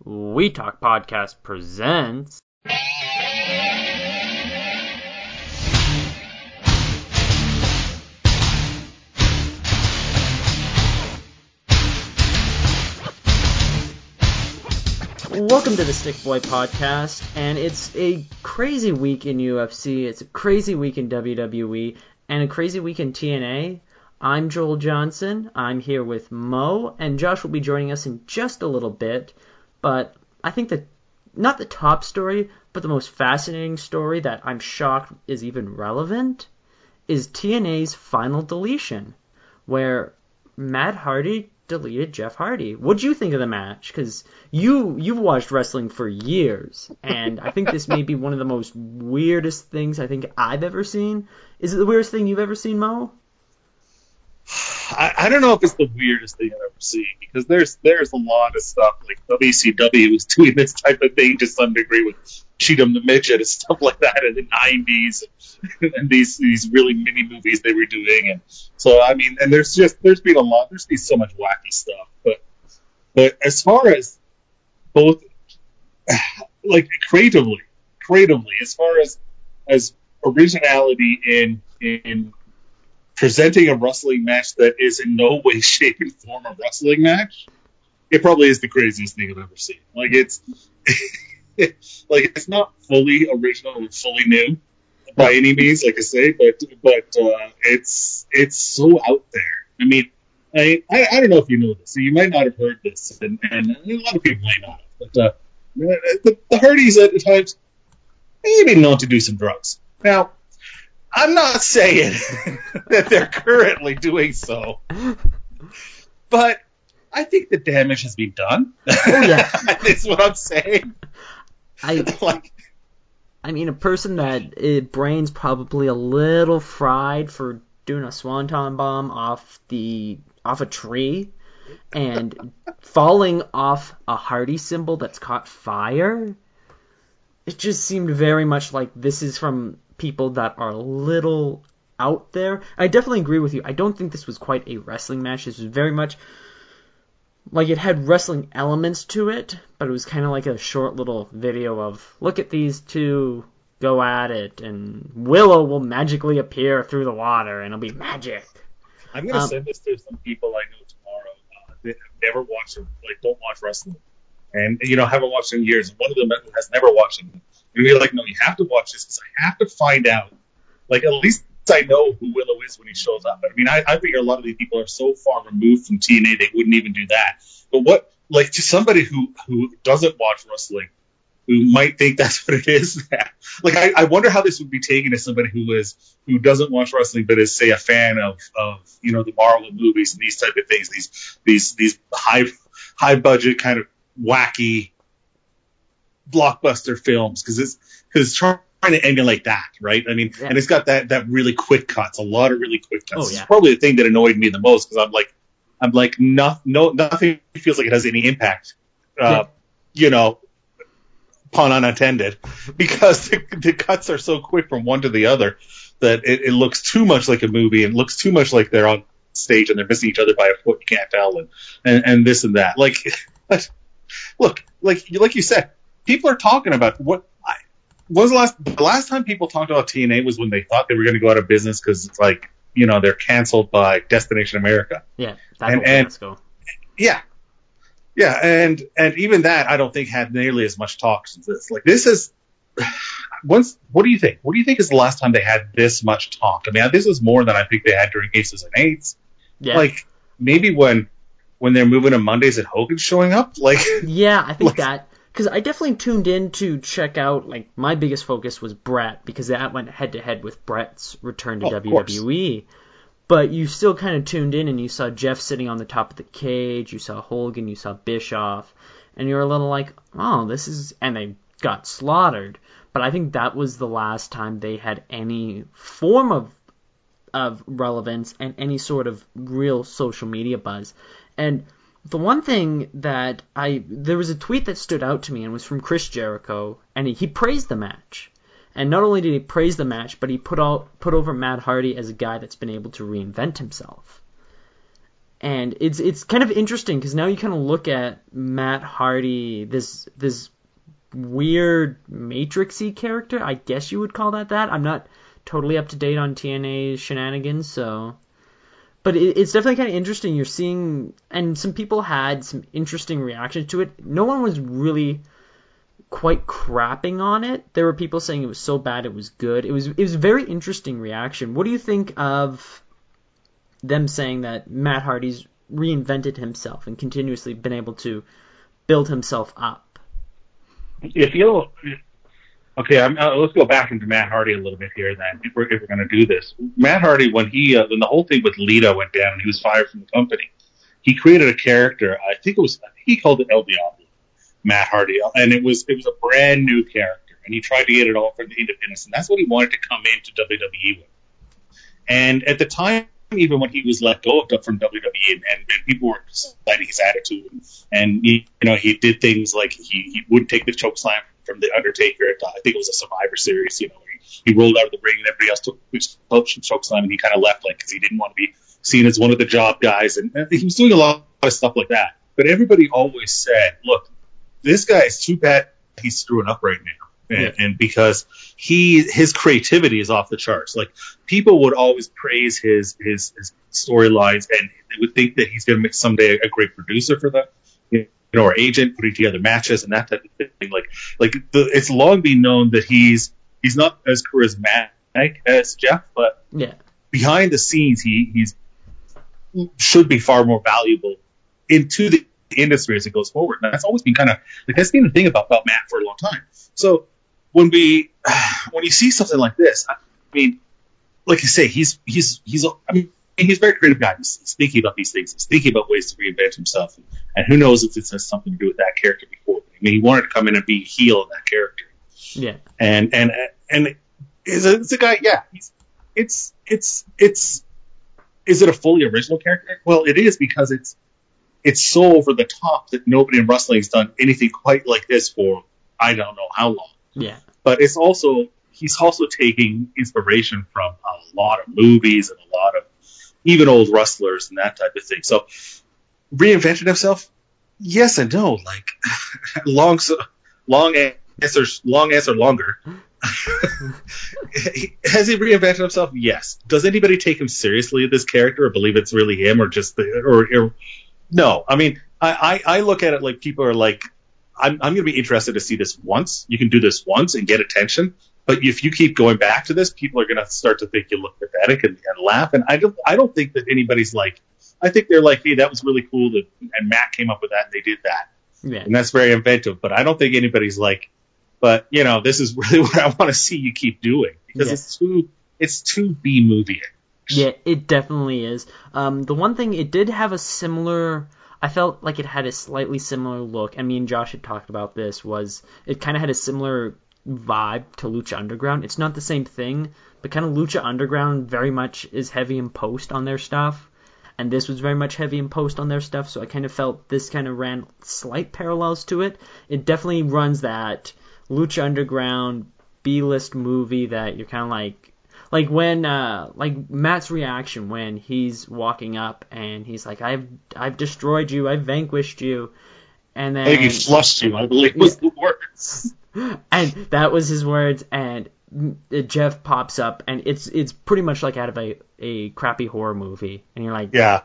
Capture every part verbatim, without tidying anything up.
We Talk Podcast presents... Welcome to the Stick Boy Podcast, and it's a crazy week in U F C, it's a crazy week in W W E, and a crazy week in T N A. I'm Joel Johnson, I'm here with Mo, and Josh will be joining us in just a little bit, but I think that, not the top story, but the most fascinating story that I'm shocked is even relevant, is T N A's final deletion, where Matt Hardy deleted Jeff Hardy. What'd you think of the match? Because you, you've watched wrestling for years, and I think this may be one of the most weirdest things I think I've ever seen. Is it the weirdest thing you've ever seen, Mo? I, I don't know if it's the weirdest thing I've ever seen, because there's there's a lot of stuff, like W C W was doing this type of thing to some degree with Cheatham the Midget and stuff like that in the nineties, and, and these these really mini movies they were doing, and so I mean, and there's just there's been a lot, there's been so much wacky stuff, but but as far as both, like creatively, creatively, as far as as originality in in presenting a wrestling match that is in no way, shape, and form a wrestling match, it probably is the craziest thing I've ever seen. Like, it's like it's not fully original and fully new by any means, like I say, but but uh, it's it's so out there. I mean, I, I I don't know if you know this, so you might not have heard this, and, and a lot of people might not have, but uh, the, the Hardys at times maybe known to do some drugs. Now, I'm not saying that they're currently doing so, but I think the damage has been done. Oh, yeah. That's what I'm saying. I like. I mean, a person that uh, brain's probably a little fried for doing a swanton bomb off the off a tree and falling off a Hardy symbol that's caught fire. It just seemed very much like this is from people that are a little out there. I definitely agree with you. I don't think this was quite a wrestling match. This was very much like it had wrestling elements to it, but it was kind of like a short little video of, look at these two go at it, and Willow will magically appear through the water, and it'll be magic. I'm going to um, send this to some people I know tomorrow uh, that have never watched, like, don't watch wrestling. And, you know, haven't watched in years. One of them has never watched it. And you're like, no, you have to watch this because I have to find out. Like, at least I know who Willow is when he shows up. I mean, I, I figure a lot of these people are so far removed from T N A they wouldn't even do that. But what, like, to somebody who, who doesn't watch wrestling, who might think that's what it is, like, I, I wonder how this would be taken as somebody who is who doesn't watch wrestling but is, say, a fan of, of you know, the Marvel movies and these type of things, these these these high high budget kind of wacky blockbuster films, because it's because it's trying to emulate that, right? I mean, yeah. And it's got that that really quick cuts, a lot of really quick cuts. Oh, yeah. It's probably the thing that annoyed me the most, because I'm like, I'm like, no, no, nothing feels like it has any impact, uh, yeah. you know, pun unintended, because the, the cuts are so quick from one to the other that it, it looks too much like a movie, and looks too much like they're on stage and they're missing each other by a foot. You can't tell, and and, and this and that. Like, look, like like you said, people are talking about what. I, when was the last the last time people talked about T N A was when they thought they were going to go out of business because it's like, you know, they're canceled by Destination America. Yeah, that and, whole and fiasco. Yeah, yeah, and and even that I don't think had nearly as much talk as this. Like, this is once. What do you think? What do you think is the last time they had this much talk? I mean, this is more than I think they had during Aces and Eights. Yeah. Like, maybe when when they're moving to Mondays and Hogan's showing up. Like, yeah, I think like, that. Because I definitely tuned in to check out, like, my biggest focus was Brett, because that went head-to-head with Brett's return to oh, W W E. But you still kind of tuned in, and you saw Jeff sitting on the top of the cage, you saw Hogan, you saw Bischoff, and you were a little like, oh, this is... And they got slaughtered. But I think that was the last time they had any form of of relevance and any sort of real social media buzz. And the one thing that I... There was a tweet that stood out to me, and was from Chris Jericho, and he, he praised the match. And not only did he praise the match, but he put out put over Matt Hardy as a guy that's been able to reinvent himself. And it's it's kind of interesting because now you kind of look at Matt Hardy, this this weird Matrixy character, I guess you would call that that. I'm not totally up to date on T N A's shenanigans, so. But it, it's definitely kind of interesting. You're seeing, and some people had some interesting reactions to it. No one was really quite crapping on it. There were people saying it was so bad it was good. It was it was a very interesting reaction. What do you think of them saying that Matt Hardy's reinvented himself and continuously been able to build himself up? If you'll, okay, I'm, uh, let's go back into Matt Hardy a little bit here. Then, if we're, if we're going to do this, Matt Hardy, when he uh, when the whole thing with Lita went down and he was fired from the company, he created a character. I think it was I think he called it El Diablo, Matt Hardy, and it was it was a brand new character, and he tried to get it all from the independents, and that's what he wanted to come into W W E with. And at the time, even when he was let go of from W W E, and, and people were citing his attitude, and he, you know, he did things like he, he wouldn't take the choke slam from the Undertaker. At, I think it was a Survivor Series. You know, he, he rolled out of the ring, and everybody else took the choke slam, and he kind of left, like, because he didn't want to be seen as one of the job guys, and, and he was doing a lot of stuff like that. But everybody always said, "Look, this guy is too bad. He's screwing up right now." And, yeah. and because he, his creativity is off the charts. Like, people would always praise his, his, his storylines, and they would think that he's going to make someday a great producer for them, you know, or agent, putting together matches and that type of thing. Like, like the, it's long been known that he's, he's not as charismatic as Jeff, but yeah. behind the scenes, he, he's, should be far more valuable into the industry as it goes forward. And that's always been kind of, like, that's been the thing about, about Matt for a long time. So, When we, when you see something like this, I mean, like I say, he's, he's, he's, I mean, he's a very creative guy. He's, he's thinking about these things. He's thinking about ways to reinvent himself. And, and who knows if this has something to do with that character before. I mean, he wanted to come in and be a heel in that character. Yeah. And, and, and it's a, it's a guy, yeah, he's, it's, it's, it's, is it a fully original character? Well, it is, because it's, it's so over the top that nobody in wrestling has done anything quite like this for, I don't know how long. Yeah. But it's also, he's also taking inspiration from a lot of movies and a lot of even old wrestlers and that type of thing. So, reinvented himself? Yes and no. Like, long, long answer, long answer, longer. Has he reinvented himself? Yes. Does anybody take him seriously, this character, or believe it's really him, or just the, or, or no? I mean, I, I, I look at it like people are like, I'm, I'm going to be interested to see this once. You can do this once and get attention. But if you keep going back to this, people are going to start to think you look pathetic and, and laugh. And I don't, I don't think that anybody's like, I think they're like, hey, that was really cool that, and Matt came up with that and they did that. Yeah. And that's very inventive. But I don't think anybody's like, but, you know, this is really what I want to see you keep doing. Because yeah. it's too, it's too B-movie. Yeah, it definitely is. Um, the one thing, it did have a similar... I felt like it had a slightly similar look, and me and Josh had talked about this, was it kind of had a similar vibe to Lucha Underground. It's not the same thing, but kind of Lucha Underground very much is heavy in post on their stuff, and this was very much heavy in post on their stuff, so I kind of felt this kind of ran slight parallels to it. It definitely runs that Lucha Underground B-list movie that you're kind of like... Like when, uh, like Matt's reaction when he's walking up and he's like, "I've, I've destroyed you, I've vanquished you," and then I think he flushed you, I believe was yeah. the words. And that was his words. And Jeff pops up, and it's, it's pretty much like out of a, a crappy horror movie, and you're like, yeah.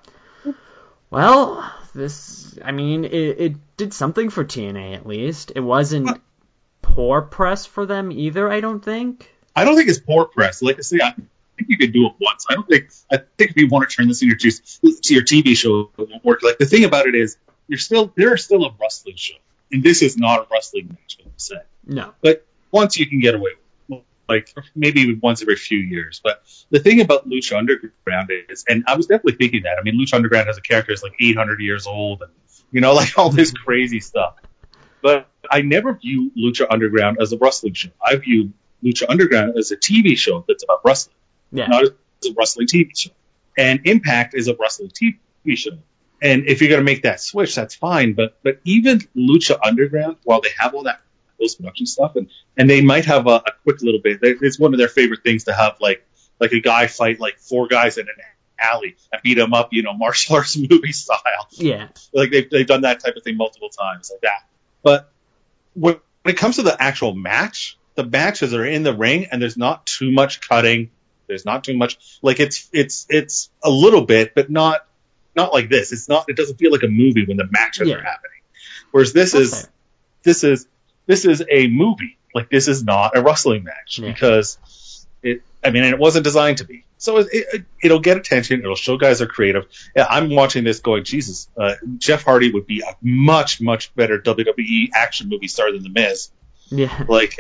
Well, this, I mean, it, it did something for T N A at least. It wasn't what? poor press for them either, I don't think. I don't think it's poor press. Like I say, I think you could do it once. I don't think. I think if you want to turn this into your, to your T V show, it won't work. Like, the thing about it is, you're still they're still a wrestling show, and this is not a wrestling match. I'm saying. No. But once you can get away with it, like maybe even once every few years. But the thing about Lucha Underground is, and I was definitely thinking that. I mean, Lucha Underground has a character that's like eight hundred years old, and you know, like all this crazy stuff. But I never view Lucha Underground as a wrestling show. I view Lucha Underground as a T V show that's about wrestling, yeah. not as a wrestling T V show. And Impact is a wrestling T V show. And if you're going to make that switch, that's fine. But but even Lucha Underground, while they have all that post-production stuff, and, and they might have a, a quick little bit, it's one of their favorite things to have, like like a guy fight like four guys in an alley and beat them up, you know, martial arts movie style. Yeah. Like they've they've done that type of thing multiple times, like that. But when it comes to the actual match, the matches are in the ring, and there's not too much cutting. There's not too much. Like it's it's it's a little bit, but not not like this. It's not. It doesn't feel like a movie when the matches Yeah. are happening. Whereas this That's is fair. this is this is a movie. Like this is not a wrestling match Yeah. because it. I mean, and it wasn't designed to be. So it, it, it'll get attention. It'll show guys are creative. Yeah, I'm watching this going, Jesus, uh, Jeff Hardy would be a much, much better W W E action movie star than The Miz. Yeah. Like,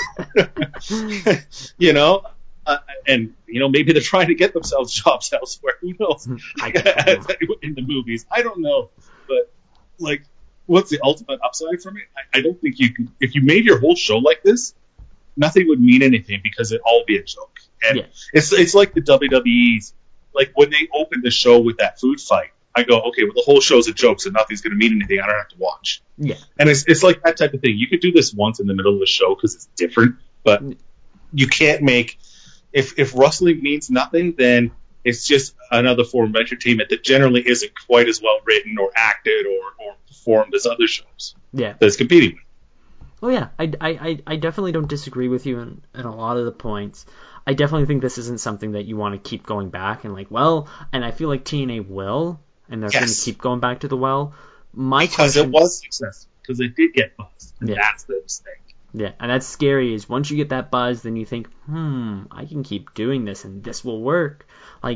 you know, uh, and, you know, maybe they're trying to get themselves jobs elsewhere. Who knows? I don't know. In the movies. I don't know. But, like, what's the ultimate upside from it? I, I don't think you can. If you made your whole show like this, nothing would mean anything because it'd all be a joke. And Yeah. it's it's like the W W E's, like when they opened the show with that food fight, I go, okay, well the whole show's a joke, so nothing's going to mean anything. I don't have to watch. Yeah. And it's it's like that type of thing. You could do this once in the middle of the show because it's different, but you can't make if if wrestling means nothing, then it's just another form of entertainment that generally isn't quite as well written or acted or, or performed as other shows Yeah. that it's competing with. Well, yeah, I, I, I definitely don't disagree with you in, in a lot of the points. I definitely think this isn't something that you want to keep going back and like, well, and I feel like T N A will, and they're going to Yes. keep going back to the well. My Because question, it was successful. Because it did get buzzed. And Yeah. that's the mistake. yeah, and that's scary. Is once you get that buzz, then you think, hmm, I can keep doing this, and this will work. Like,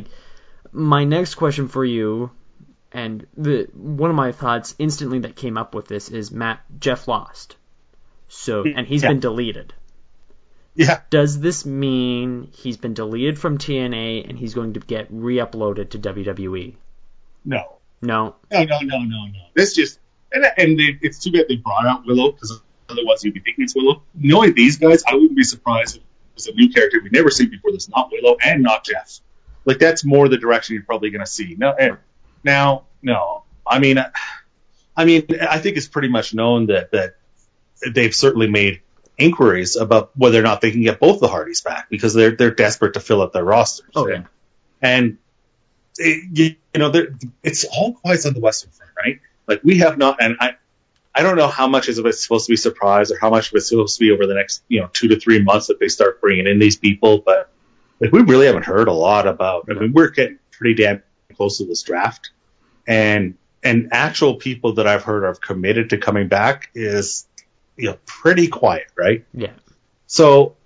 my next question for you, and the one of my thoughts instantly that came up with this is Matt Jeff lost, so and he's Yeah. been deleted. Yeah. Does this mean he's been deleted from T N A and he's going to get re-uploaded to W W E? No. No. No, no, no, no, no. This just, and, and it, it's too bad they brought out Willow, because otherwise you'd be thinking it's Willow. Knowing these guys, I wouldn't be surprised if it's a new character we've never seen before that's not Willow and not Jeff. Like, that's more the direction you're probably going to see. No, and now, no. I mean, I mean, I think it's pretty much known that, that they've certainly made inquiries about whether or not they can get both the Hardys back, because they're they're desperate to fill up their rosters. Oh, and, yeah. and it, you, you know, it's all quiet on the Western Front, right? Like, we have not, and I, I don't know how much of it's supposed to be surprise or how much of it's supposed to be over the next, you know, two to three months that they start bringing in these people, but like, we really haven't heard a lot about. I mean, we're getting pretty damn close to this draft, and and actual people that I've heard are committed to coming back is, you know, pretty quiet, right? Yeah. So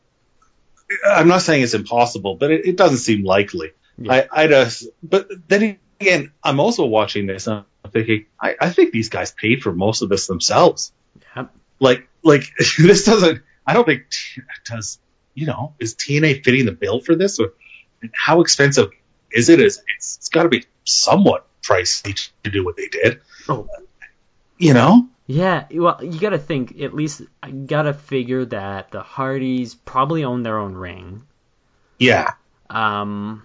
I'm not saying it's impossible, but it, it doesn't seem likely. Yeah. I, I just, but then again, I'm also watching this and I'm thinking, I, I think these guys paid for most of this themselves. Yep. Like, like this doesn't, I don't think it does, you know, is T N A fitting the bill for this? Or how expensive is it? Is it's, it's got to be somewhat pricey to do what they did. Oh. You know? Yeah, well, you gotta think, at least, I gotta figure that the Hardys probably own their own ring. Yeah. Um,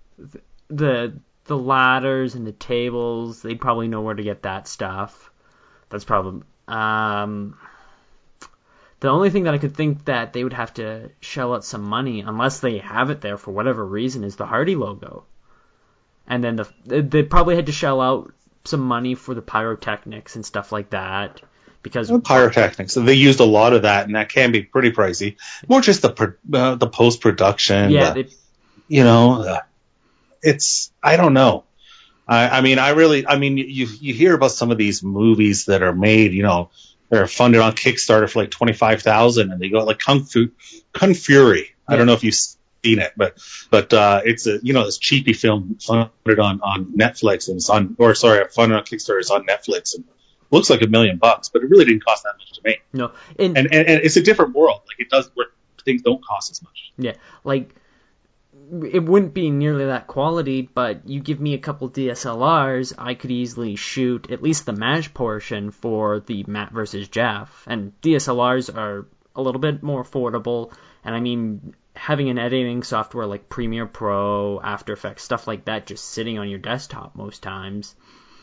the the ladders and the tables, they probably know where to get that stuff. That's probably, um, the only thing that I could think that they would have to shell out some money, unless they have it there for whatever reason, is the Hardy logo. And then the they probably had to shell out some money for the pyrotechnics and stuff like that, because well, pyrotechnics. So they used a lot of that, and that can be pretty pricey. More just the uh, the post production. Yeah, the, they, you know, uh, it's I don't know. I, I mean, I really, I mean, you you hear about some of these movies that are made, you know, they're funded on Kickstarter for like twenty five thousand, and they go like Kung Fu, Kung Fury. I don't know if you've seen it, but but uh, it's a you know this cheapy film funded on, on Netflix and it's on or sorry funded on Kickstarter. It's on Netflix and looks like a million bucks, but it really didn't cost that much to make. no, and, And, and and it's a different world. Like it does where things don't cost as much. yeah, like it wouldn't be nearly that quality, but you give me a couple D S L Rs, I could easily shoot at least the match portion for the Matt versus Jeff. And D S L Rs are a little bit more affordable, and I mean, having an editing software like Premiere Pro, After Effects, stuff like that, just sitting on your desktop most times,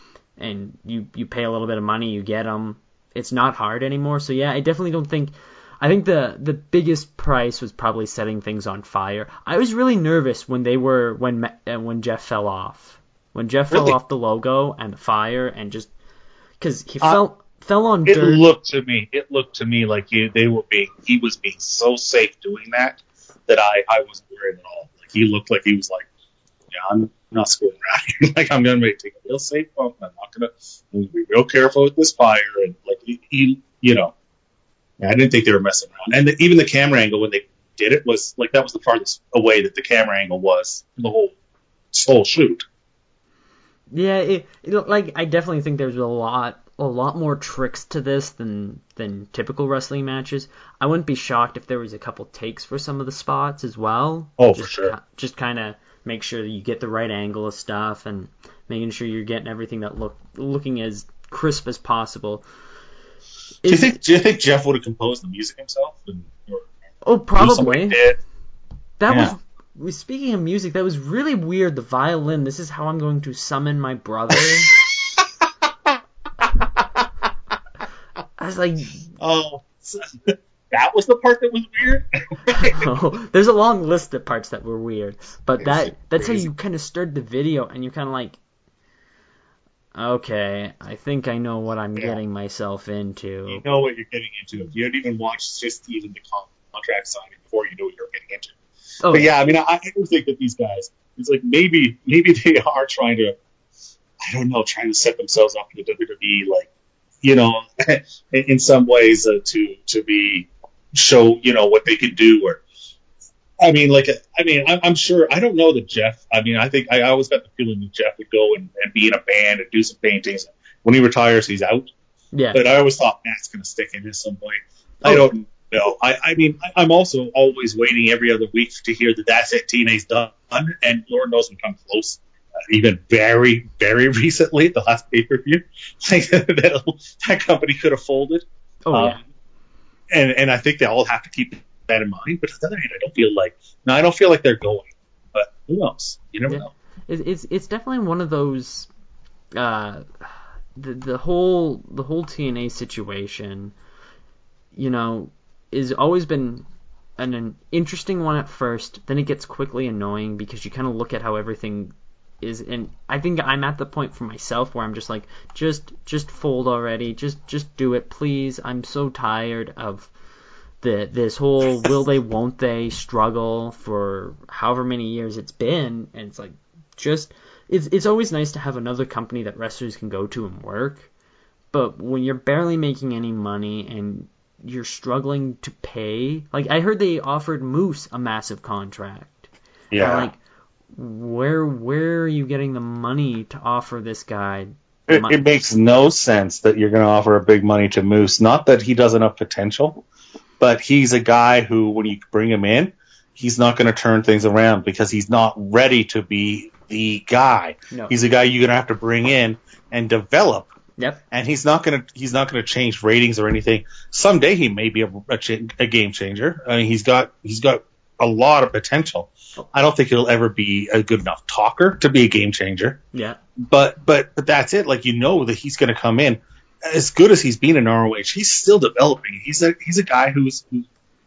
and you, you pay a little bit of money, you get them. It's not hard anymore, so yeah, I definitely don't think... I think the the biggest price was probably setting things on fire. I was really nervous when they were when uh, when Jeff fell off. When Jeff Really? fell off the logo and the fire and just because he Uh, fell fell on It dirt. looked to me, it looked to me like he, they were being, he was being so safe doing that that I, I wasn't worried at all. Like he looked like he was like, yeah, I'm not screwing around here. Like I'm gonna make take a real safe bump. I'm not gonna, I'm gonna be real careful with this fire. And like he, he you know, I didn't think they were messing around. And the, even the camera angle when they did it was like that was the farthest away that the camera angle was in the whole this whole shoot. Yeah, it, it like I definitely think there's a lot a lot more tricks to this than than typical wrestling matches. I wouldn't be shocked if there was a couple takes for some of the spots as well. Oh, just, for sure. ki- Just kind of make sure that you get the right angle of stuff and making sure you're getting everything that look looking as crisp as possible. Do you Is- think? Do you think Jeff would have composed the music himself? And, or, Oh, or somebody probably. did? That Yeah. was speaking of music. That was really weird. The violin. This is how I'm going to summon my brother. I was like, Oh, that was the part that was weird. oh, there's a long list of parts that were weird, but It's that that's how crazy. you kind of started the video, and you're kind of like, okay, I think I know what I'm Yeah. getting myself into. You know what you're getting into. If you hadn't even watched just even the contract signing before, you knew what you were getting into. Oh, But yeah, I mean, I, I do think that these guys, it's like maybe maybe they are trying to, I don't know, trying to set themselves up for the W W E, like, you know, in, in some ways uh, to to be show, you know, what they could do. Or, I mean, like, I mean, I'm, I'm sure, I don't know that Jeff, I mean, I think I always got the feeling that Jeff would go and, and be in a band and do some paintings. When he retires, he's out. yeah. But I always thought Matt's going to stick in at some point. Oh. I don't know. I, I mean, I- I'm also always waiting every other week to hear that that's it, T N A's done, and Lord knows we come close. Uh, even very, very recently, the last pay-per-view, like, that, that company could have folded. Oh Um, yeah. And, and I think they all have to keep that in mind. But on the other hand, I don't feel like, no, I don't feel like they're going. But who knows? You never Yeah. know. It, it's it's definitely one of those. Uh, the the whole the whole T N A situation, you know, is always been an, an interesting one at first. Then it gets quickly annoying because you kind of look at how everything is, and I think I'm at the point for myself where I'm just like, just just fold already, just just do it, please. I'm so tired of the this whole will they won't they struggle for however many years it's been, and it's like just it's it's always nice to have another company that wrestlers can go to and work, but when you're barely making any money and you're struggling to pay, like I heard they offered Moose a massive contract. Yeah. I'm like, where where are you getting the money to offer this guy? It, Mon- it makes no sense that you're going to offer a big money to Moose. Not that he doesn't have potential, but he's a guy who, when you bring him in, he's not going to turn things around because he's not ready to be the guy. No. He's a guy you're going to have to bring in and develop. Yep. And he's not going to he's not going to change ratings or anything. Someday he may be a, a, ch- a game changer. I mean, he's got he's got a lot of potential. I don't think he'll ever be a good enough talker to be a game changer. Yeah. But but but that's it. Like, you know that he's going to come in as good as he's been in R O H. He's still developing. He's a he's a guy who's who,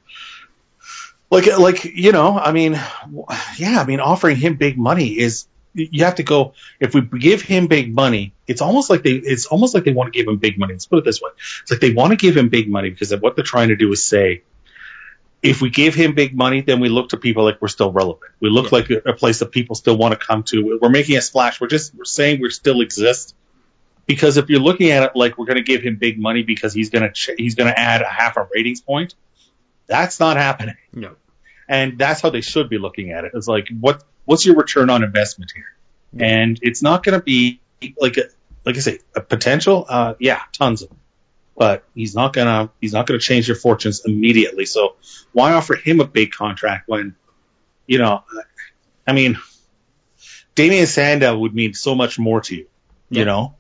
like like you know. I mean, yeah. I mean, offering him big money is you have to go. If we give him big money, it's almost like they it's almost like they want to give him big money. Let's put it this way: it's like they want to give him big money because what they're trying to do is say, if we give him big money, then we look to people like we're still relevant. We look Yeah. like a, a place that people still want to come to. We're making a splash. We're just we're saying we still exist. Because if you're looking at it like we're going to give him big money because he's going to ch- he's going to add a half a ratings point, that's not happening. No. And that's how they should be looking at it. It's like, what what's your return on investment here? Yeah. And it's not going to be like a, like I say, a potential. Uh, yeah, tons of them. But he's not gonna he's not gonna change your fortunes immediately. So why offer him a big contract when, you know, I mean, Damian Sandow would mean so much more to you, Yeah. you know?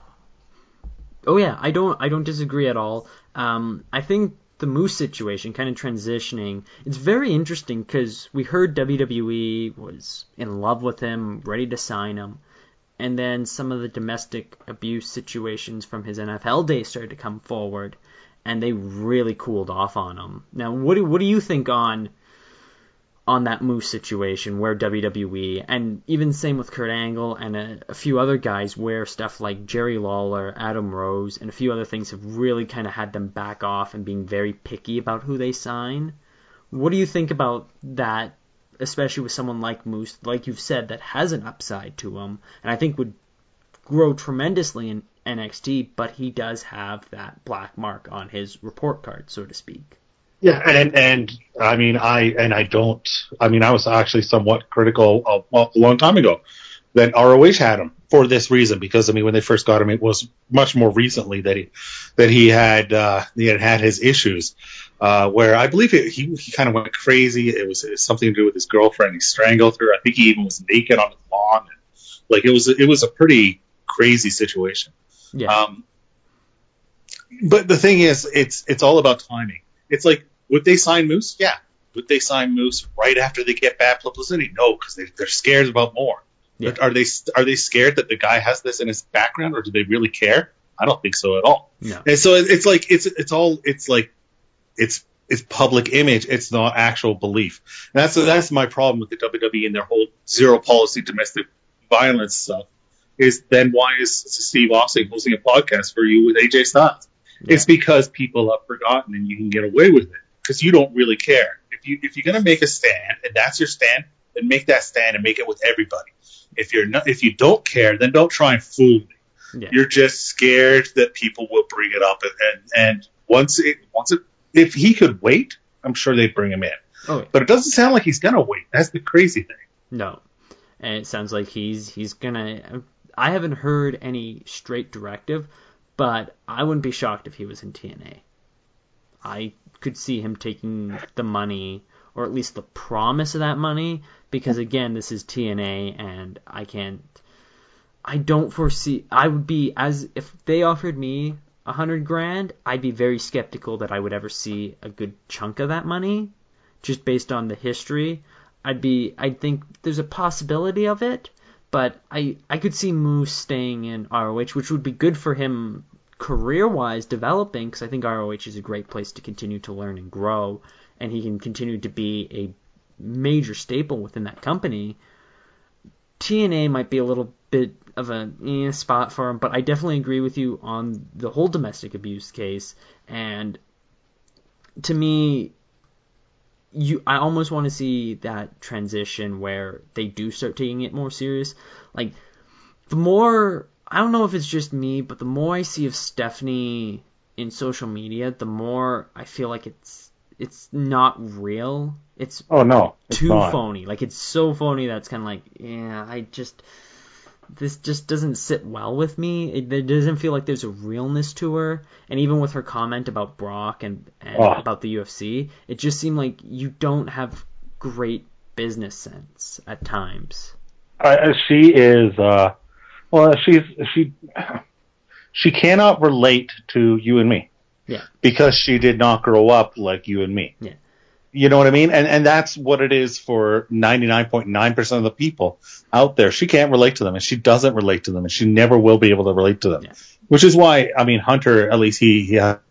Oh yeah, I don't I don't disagree at all. Um, I think the Moose situation, kind of transitioning, it's very interesting because we heard W W E was in love with him, ready to sign him, and then some of the domestic abuse situations from his N F L days started to come forward, and they really cooled off on him. Now, what do what do you think on on that Moose situation where W W E, and even same with Kurt Angle and a, a few other guys, where stuff like Jerry Lawler, Adam Rose, and a few other things have really kind of had them back off and being very picky about who they sign? What do you think about that, especially with someone like Moose, like you've said, that has an upside to him, and I think would grow tremendously in N X T, but he does have that black mark on his report card, so to speak? Yeah, and and I mean, I and I don't. I mean, I was actually somewhat critical of well, a long time ago that R O H had him for this reason, because I mean, when they first got him, it was much more recently that he that he had uh, he had had his issues, uh, where I believe it, he he kind of went crazy. It was, it was something to do with his girlfriend. He strangled her. I think he even was naked on his lawn. And, like it was it was a pretty crazy situation. Yeah. Um, but the thing is, it's it's all about timing. It's like, would they sign Moose? Yeah. Would they sign Moose right after they get bad publicity? No, because they, they're scared about more. Yeah. Are they are they scared that the guy has this in his background, or do they really care? I don't think so at all. No. And so it's like it's it's all it's like it's it's public image. It's not actual belief. And that's that's my problem with the W W E and their whole zero policy domestic violence stuff. Is then why is Steve Austin hosting a podcast for you with A J Styles? Yeah. It's because people have forgotten and you can get away with it because you don't really care. If you if you're gonna make a stand and that's your stand, then make that stand and make it with everybody. If you're not, if you don't care, then don't try and fool me. Yeah. You're just scared that people will bring it up, and and, and once it once it if he could wait, I'm sure they'd bring him in. Oh, yeah. But it doesn't sound like he's gonna wait. That's the crazy thing. No, and it sounds like he's he's gonna. I haven't heard any straight directive, but I wouldn't be shocked if he was in T N A. I could see him taking the money, or at least the promise of that money, because again, this is T N A, and I can't. I don't foresee. I would be as if they offered me a hundred grand, I'd be very skeptical that I would ever see a good chunk of that money, just based on the history. I'd be. I think there's a possibility of it, but I I could see Moose staying in R O H, which would be good for him career-wise, developing, because I think R O H is a great place to continue to learn and grow, and he can continue to be a major staple within that company. T N A might be a little bit of a eh, spot for him, but I definitely agree with you on the whole domestic abuse case. And to me, you I almost want to see that transition where they do start taking it more serious. Like, the more, I don't know if it's just me, but the more I see of Stephanie in social media, the more I feel like it's it's not real. It's oh no, it's too not. phony. Like, it's so phony that's kind of like, yeah, I just this just doesn't sit well with me. It, it doesn't feel like there's a realness to her. And even with her comment about Brock and, and oh. about the U F C, it just seemed like you don't have great business sense at times. Uh, she is, uh, well, she's she she cannot relate to you and me. Yeah. Because she did not grow up like you and me. Yeah. You know what I mean? And and that's what it is for ninety-nine point nine percent of the people out there. She can't relate to them, and she doesn't relate to them, and she never will be able to relate to them. Yeah. Which is why, I mean, Hunter, at least he, he has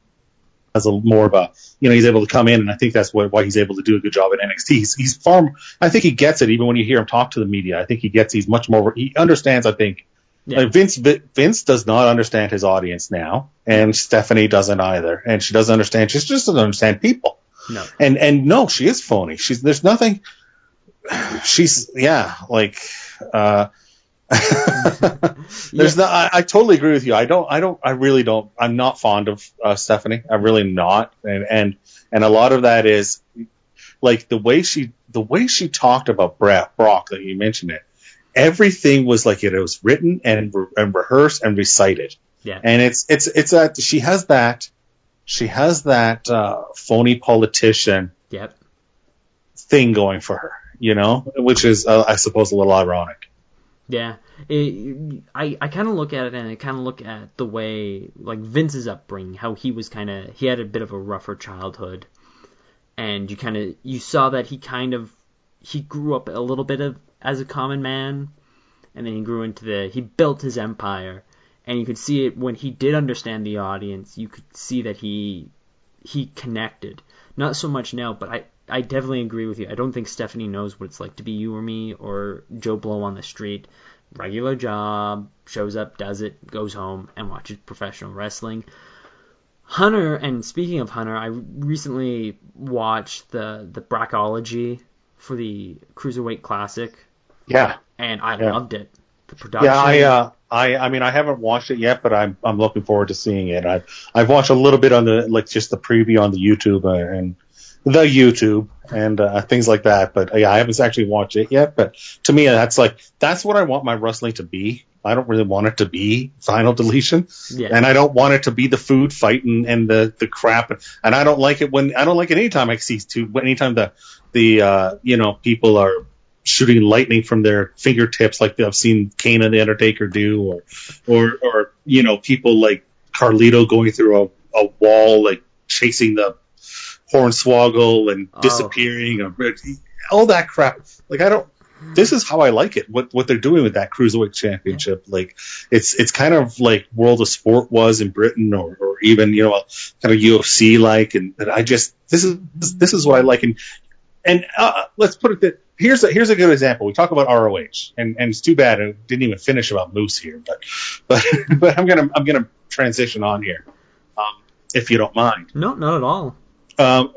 a more of a, you know, he's able to come in, and I think that's what, why he's able to do a good job at N X T. He's, he's far, I think he gets it, even when you hear him talk to the media. I think he gets, he's much more, he understands, I think. Yeah. Like Vince Vince does not understand his audience now, and Stephanie doesn't either, and she doesn't understand, she just doesn't understand people. No. And and no, she is phony. She's there's nothing. She's yeah, like uh, there's yeah. no. I, I totally agree with you. I don't. I don't. I really don't. I'm not fond of uh, Stephanie. I'm really not. And and and a lot of that is like the way she the way she talked about Brett Brock, that you mentioned it. Everything was like it was written and and rehearsed and recited. Yeah. And it's it's it's that she has that. She has that uh, phony politician yep. thing going for her, you know, which is, uh, I suppose, a little ironic. Yeah. It, I, I kind of look at it, and I kind of look at the way, like, Vince's upbringing, how he was kind of, he had a bit of a rougher childhood, and you kind of, you saw that he kind of, he grew up a little bit of as a common man, and then he grew into the, he built his empire. And you could see it when he did understand the audience. You could see that he he connected. Not so much now, but I, I definitely agree with you. I don't think Stephanie knows what it's like to be you or me or Joe Blow on the street. Regular job, shows up, does it, goes home, and watches professional wrestling. Hunter, and speaking of Hunter, I recently watched the, the Brackology for the Cruiserweight Classic. Yeah. And I yeah. loved it. The production. Yeah, I, uh, I, I mean, I haven't watched it yet, but I'm, I'm looking forward to seeing it. I've, I've watched a little bit on the, like, just the preview on the YouTube uh, and the YouTube and uh, things like that. But uh, yeah, I haven't actually watched it yet. But to me, that's like, that's what I want my wrestling to be. I don't really want it to be Final Deletion. Yeah. And I don't want it to be the food fight and, and the, the crap. And I don't like it when, I don't like it anytime I see to, anytime the, the, uh, you know, people are shooting lightning from their fingertips like I've seen Kane and The Undertaker do, or, or, or, you know, people like Carlito going through a, a wall, like chasing the Hornswoggle and Oh. disappearing, or all that crap. Like, I don't, this is how I like it. What, what they're doing with that Cruiserweight Championship. Yeah. Like, it's, it's kind of like World of Sport was in Britain, or, or even, you know, kind of U F C like, and, and I just, this is, this is what I like. And, and, uh, let's put it that, Here's a, here's a good example. We talk about R O H, and, and it's too bad I didn't even finish about Moose here, but but but I'm gonna I'm gonna transition on here, um, if you don't mind. No, not at all. Um,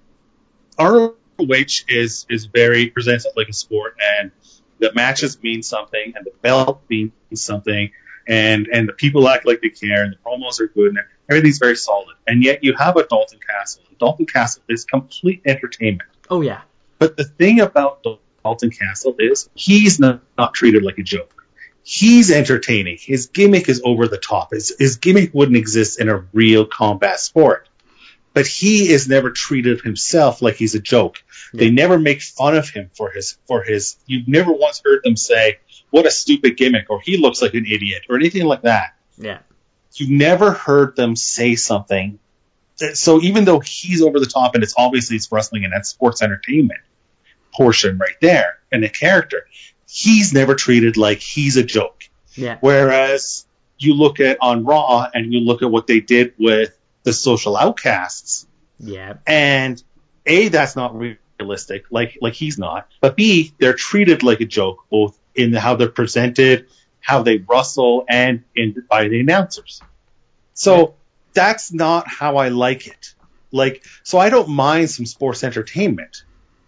R O H is is very presents it like a sport, and the matches mean something, and the belt means something, and and the people act like they care, and the promos are good, and everything's very solid. And yet you have a Dalton Castle. Dalton Castle is complete entertainment. Oh yeah. But the thing about Dalton Castle is he's not, not treated like a joke. He's entertaining. His gimmick is over the top. His, his gimmick wouldn't exist in a real combat sport. But he is never treated himself like he's a joke. Yeah. They never make fun of him for his, for his, you've never once heard them say, what a stupid gimmick, or he looks like an idiot, or anything like that. Yeah. You've never heard them say something. So even though he's over the top, and it's obviously it's wrestling and that's sports entertainment portion right there, and the character, he's never treated like he's a joke. Yeah. Whereas you look at on Raw and you look at what they did with the Social Outcasts. Yeah. And A, that's not realistic, like like he's not. But B, they're treated like a joke, both in how they're presented, how they wrestle, and in by the announcers. So yeah. That's not how I like it. Like, so I don't mind some sports entertainment.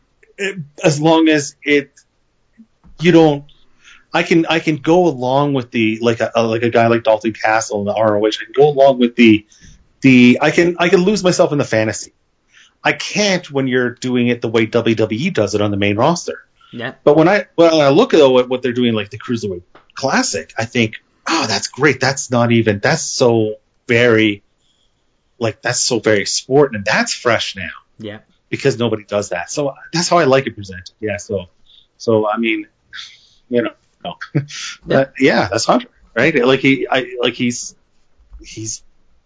As long as it, you don't, I can, I can go along with the, like a, like a guy like Dalton Castle and the R O H, I can go along with the, the, I can, I can lose myself in the fantasy. I can't when you're doing it the way W W E does it on the main roster. Yeah. But when I, when I look at what, what they're doing, like the Cruiserweight Classic, I think, oh, that's great. That's not even, that's so very, like, that's so very sport, and that's fresh now. Yeah. Because nobody does that. So that's how I like it presented. Yeah. So, so I mean, you know, no. But, yeah, that's Hunter, right? Like he, I, like he's, he's,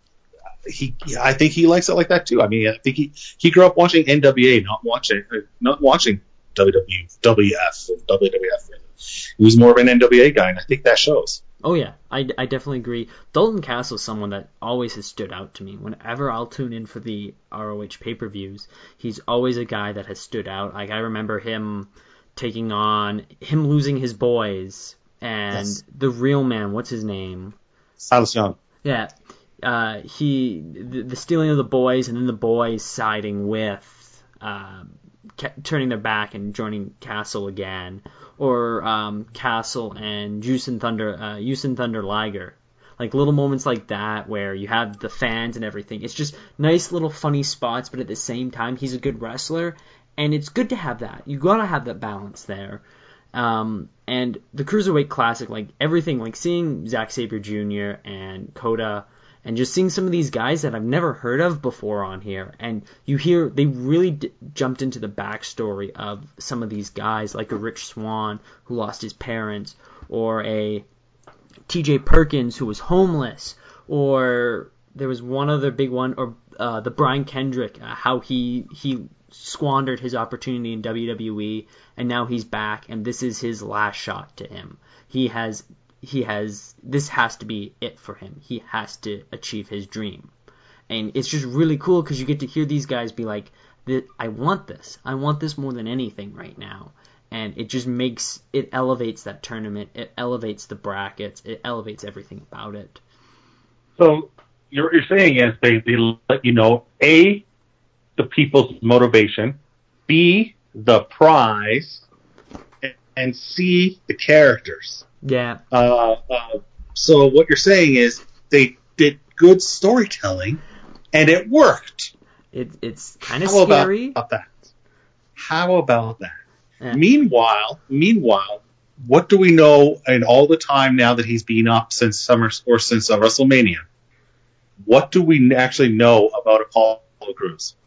he, I think he likes it like that too. I mean, I think he, he grew up watching N W A, not watching, not watching W W, W F, W W F. He was more of an N W A guy, and I think that shows. Oh yeah, I, I definitely agree. Dalton Castle is someone that always has stood out to me. Whenever I'll tune in for the R O H pay-per-views, he's always a guy that has stood out. Like, I remember him taking on, him losing his boys, and yes. The real man, what's his name? Silas Young. Yeah. Uh, he, the, the stealing of the boys, and then the boys siding with, uh, ca- turning their back and joining Castle again. Or um, Castle and Jushin Thunder, uh, Jushin Thunder Liger. Like little moments like that where you have the fans and everything. It's just nice little funny spots, but at the same time, he's a good wrestler. And it's good to have that. You gotta have that balance there. Um, and the Cruiserweight Classic, like everything, like seeing Zack Sabre Junior and Kota, and just seeing some of these guys that I've never heard of before on here. And you hear they really d- jumped into the backstory of some of these guys, like a Rich Swann who lost his parents, or a T J Perkins who was homeless, or there was one other big one, or uh, the Brian Kendrick, uh, how he he squandered his opportunity in W W E, and now he's back, and this is his last shot to him. He has he has, this has to be it for him. He has to achieve his dream. And it's just really cool because you get to hear these guys be like, I want this. I want this more than anything right now. And it just makes, it elevates that tournament. It elevates the brackets. It elevates everything about it. So you're, you're saying is they, they let you know, A, the people's motivation, B, the prize, and C, the characters. Yeah. Uh, uh, so what you're saying is they did good storytelling, and it worked. It, it's kind of How scary. About that? How about that? Yeah. Meanwhile, meanwhile, what do we know in all the time now that he's been up since summer or since uh, WrestleMania? What do we actually know about Apollo Crews?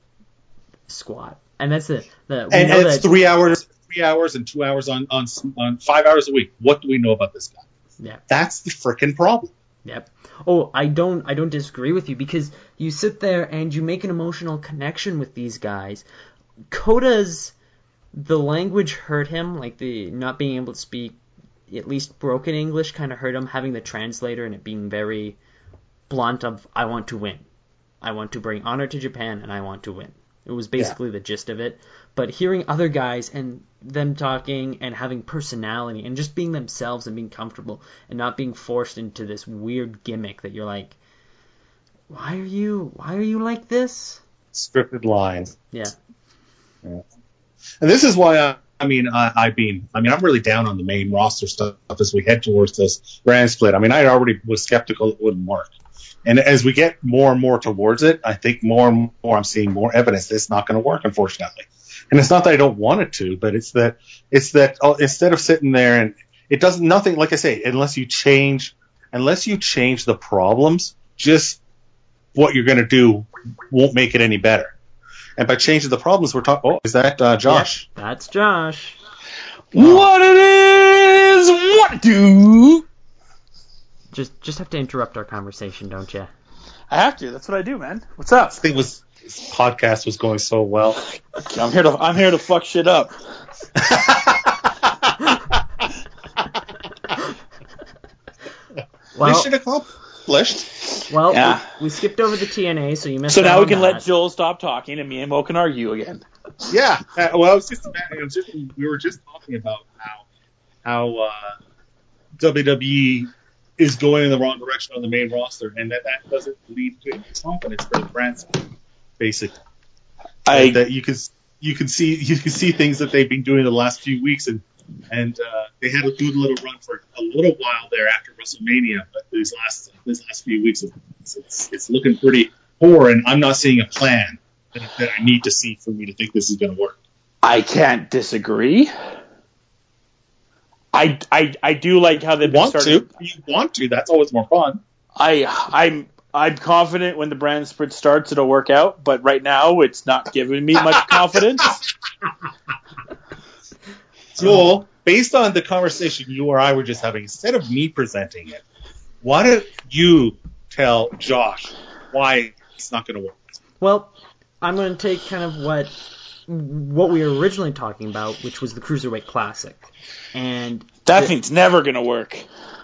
Squat, and that's it. The, And, and it's that, three hours, three hours, and two hours on, on on five hours a week. What do we know about this guy? Yeah, that's the frickin' problem. Yep. Oh, I don't, I don't disagree with you because you sit there and you make an emotional connection with these guys. Kota's, the language hurt him, like the not being able to speak at least broken English kind of hurt him. Having the translator and it being very blunt of I want to win, I want to bring honor to Japan, and I want to win. It was basically yeah. the gist of it. But hearing other guys and them talking and having personality and just being themselves and being comfortable and not being forced into this weird gimmick that you're like, why are you why are you like this? Scripted lines. Yeah. yeah. And this is why I, I mean I, I been I mean I'm really down on the main roster stuff as we head towards this brand split. I mean I already was skeptical it wouldn't work. And as we get more and more towards it, I think more and more I'm seeing more evidence that it's not going to work, unfortunately. And it's not that I don't want it to, but it's that it's that oh, instead of sitting there and it doesn't nothing like I say unless you change unless you change the problems, just what you're going to do won't make it any better. And by changing the problems, we're talking. Oh, is that uh, Josh? Yep, that's Josh. Oh. What it is? What it do? Just, just have to interrupt our conversation, don't you? I have to. That's what I do, man. What's up? This thing was, this podcast was going so well. Okay, I'm here to, I'm here to fuck shit up. well, Mission accomplished. Well, yeah. we, we skipped over the T N A, so you missed. So now we can that. let Joel stop talking, and me and Mo can argue again. Yeah. Uh, well, I was just, it was just, we were just talking about how, how uh, W W E is going in the wrong direction on the main roster, and that, that doesn't lead to confidence for the brands, basically. I that, that you can you can see you can see things that they've been doing the last few weeks, and and uh, they had a good little run for a little while there after WrestleMania, but these last these last few weeks, it's, it's, it's looking pretty poor, and I'm not seeing a plan that, that I need to see for me to think this is going to work. I can't disagree. I, I, I do like how they've want started. to. You want to. That's always more fun. I I'm I'm confident when the brand split starts it'll work out, but right now it's not giving me much confidence. Joel, based on the conversation you or I were just having, instead of me presenting it, why don't you tell Josh why it's not going to work? Well, I'm going to take kind of what what we were originally talking about, which was the Cruiserweight Classic. And that thing's never gonna work.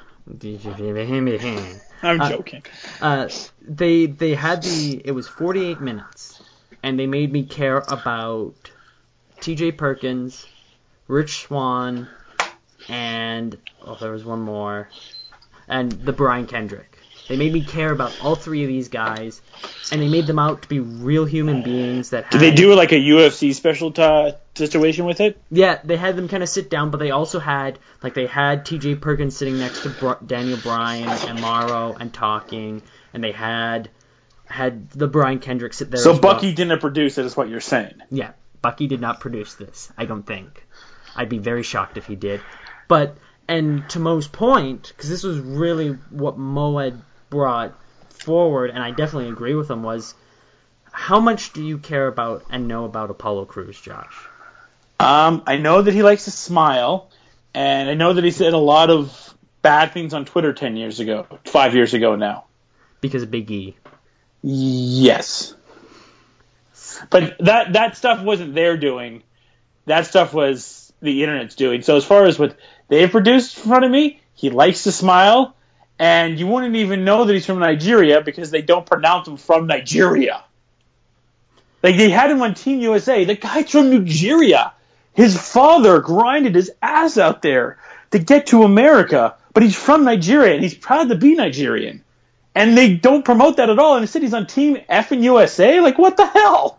I'm uh, joking. Uh, they they had the it was forty-eight minutes, and they made me care about T J Perkins, Rich Swann, and oh there was one more, and the Brian Kendrick. They made me care about all three of these guys, and they made them out to be real human beings that had... Did they do like a U F C special t- situation with it? Yeah, they had them kind of sit down, but they also had, like, they had T J Perkins sitting next to Br- Daniel Bryan and Morrow and talking, and they had had the Brian Kendrick sit there So as Bucky well. didn't produce it, is what you're saying? Yeah, Bucky did not produce this, I don't think. I'd be very shocked if he did. But, and to Mo's point, because this was really what Mo had brought forward, and I definitely agree with him, was how much do you care about and know about Apollo Crews, Josh? Um, I know that he likes to smile, and I know that he said a lot of bad things on Twitter ten years ago, five years ago now. Because of Big E. Yes. But that, that stuff wasn't their doing. That stuff was the internet's doing. So as far as what they've produced in front of me, He likes to smile, and you wouldn't even know that he's from Nigeria because they don't pronounce him from Nigeria. Like, they had him on Team U S A. The guy's from Nigeria. His father grinded his ass out there to get to America, but he's from Nigeria, and he's proud to be Nigerian. And they don't promote that at all, and instead he's on Team effing U S A? Like, what the hell?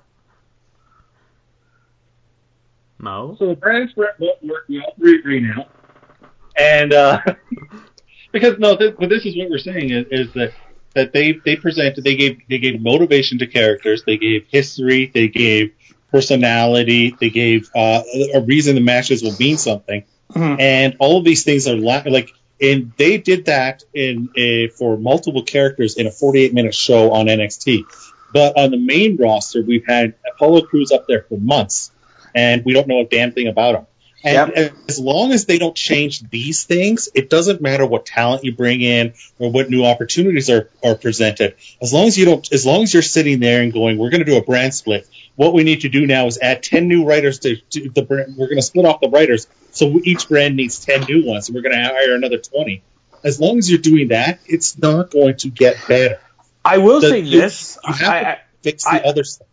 Mo? So the brand spread won't work. We all three agree now. And, uh, because, no, th- but this is what we're saying is, is that, that they, they presented, they gave, they gave motivation to characters, they gave history, they gave personality, they gave, uh, a reason the matches will mean something. Mm-hmm. And all of these things are la- like, and they did that in a, for multiple characters in a forty-eight minute show on N X T. But on the main roster, we've had Apollo Crews up there for months, and we don't know a damn thing about him. And yep. as long as they don't change these things, it doesn't matter what talent you bring in or what new opportunities are, are presented. As long as you don't, as long as you're sitting there and going, we're going to do a brand split. What we need to do now is add ten new writers to, to the brand. We're going to split off the writers, so each brand needs ten new ones, and we're going to hire another twenty. As long as you're doing that, it's not going to get better. I will the, say you, this: you have I, to I, fix the I, other stuff.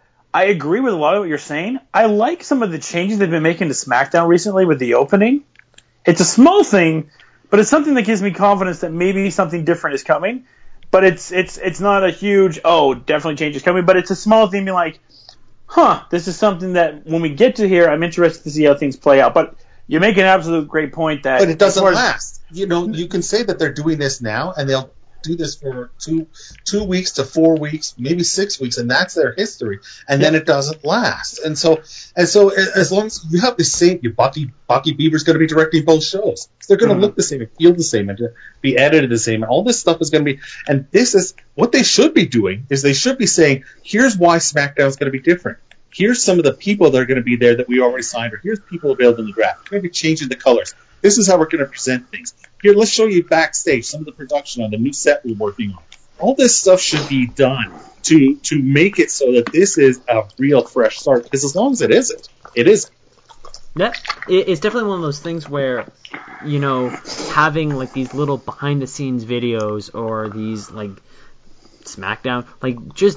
I agree with a lot of what you're saying. I like some of the changes they've been making to SmackDown recently with the opening. It's a small thing, but it's something that gives me confidence that maybe something different is coming. But it's it's it's not a huge, oh, definitely change is coming, but it's a small thing being like, huh, this is something that when we get to here, I'm interested to see how things play out. But you make an absolute great point that... But it doesn't as, last. You know, you can say that they're doing this now, and they'll do this for two two weeks to four weeks, maybe six weeks, and that's their history. And yeah. then it doesn't last. And so, and so, as long as you have the same, your Bucky Bucky Beaver's going to be directing both shows. They're going to mm-hmm. look the same, and feel the same, and be edited the same, and all this stuff is going to be. And this is what they should be doing. Is they should be saying, here's why SmackDown is going to be different. Here's some of the people that are going to be there that we already signed, or here's people available in the draft. We're going to be changing the colors. This is how we're going to present things. Here, let's show you backstage some of the production on the new set we're working on. All this stuff should be done to to make it so that this is a real fresh start. Because as long as it isn't, it isn't. Yeah, it's definitely one of those things where, you know, having like these little behind the scenes videos or these like SmackDown, like just.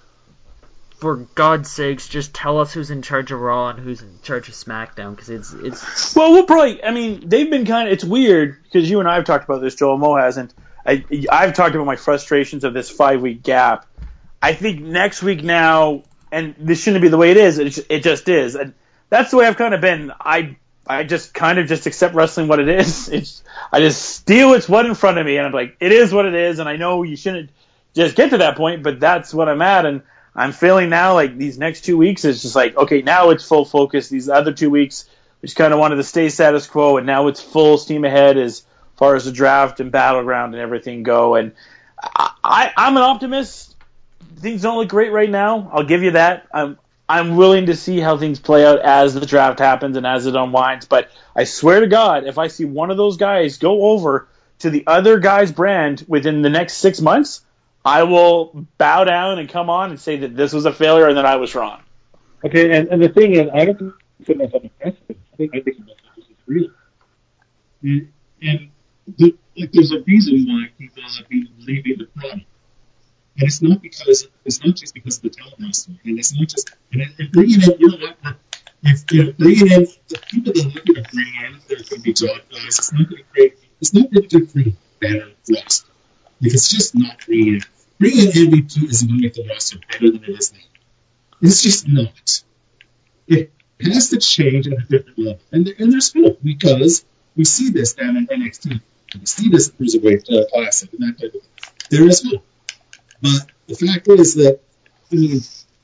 For God's sakes, just tell us who's in charge of Raw and who's in charge of SmackDown, because it's it's. Well, we'll probably. I mean, they've been kind of. It's weird because you and I have talked about this. Joel Mo hasn't. I I've talked about my frustrations of this five week gap. I think next week now, and this shouldn't be the way it is. It, it just is, and that's the way I've kind of been. I I just kind of just accept wrestling what it is. It's I just steal what's what in front of me, and I'm like, it is what it is, and I know you shouldn't just get to that point, but that's what I'm at, and. I'm feeling now like these next two weeks is just like, okay, now it's full focus. These other two weeks, we just kind of wanted to stay status quo, and now it's full steam ahead as far as the draft and battleground and everything go. And I, I, I'm an optimist. Things don't look great right now. I'll give you that. I'm I'm willing to see how things play out as the draft happens and as it unwinds. But I swear to God, if I see one of those guys go over to the other guy's brand within the next six months, I will bow down and come on and say that this was a failure and that I was wrong. Okay, and, and the thing is, I don't think it's enough on the precedent. I think I think this is real. And, and the, like, there's a reason why people have been leaving the product, and it's not because it's not just because of the talent roster, and it's not just and, and bringing in, you know what? If you know, bringing in the people that are going to bring in, there's going to be job guys. It's not going to create. It's not going to create better roster. Like, it's just not bringing in. Bringing in M V P isn't going to make the roster better than it is now. It's just not. It has to change at a different level. And, there, and there's hope, because we see this down in N X T. We see this in Cruiserweight uh, Classic and that type of thing. There is hope. But the fact is that, I mean,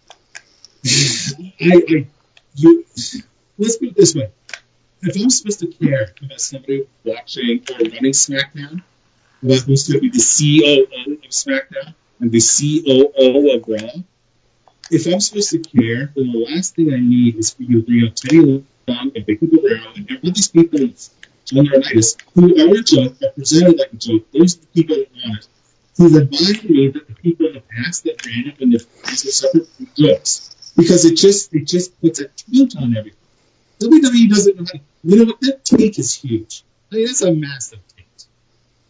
I, I, you, let's put it this way. If I'm supposed to care about somebody watching or running SmackDown, was supposed to be the C O O of SmackDown and the C O O of Raw. If I'm supposed to care, then the last thing I need is for you to bring up Teddy Long and Vicky Guerrero and all these people on Laurinaitis who are a joke, are presented like a joke. Those are the people that want it. Who remind me that the people in the past that ran it when the fans were separate from jokes. Because it just it just puts a tilt on everything. W W E doesn't know how to, you know what, that take is huge. I mean, that's a massive take.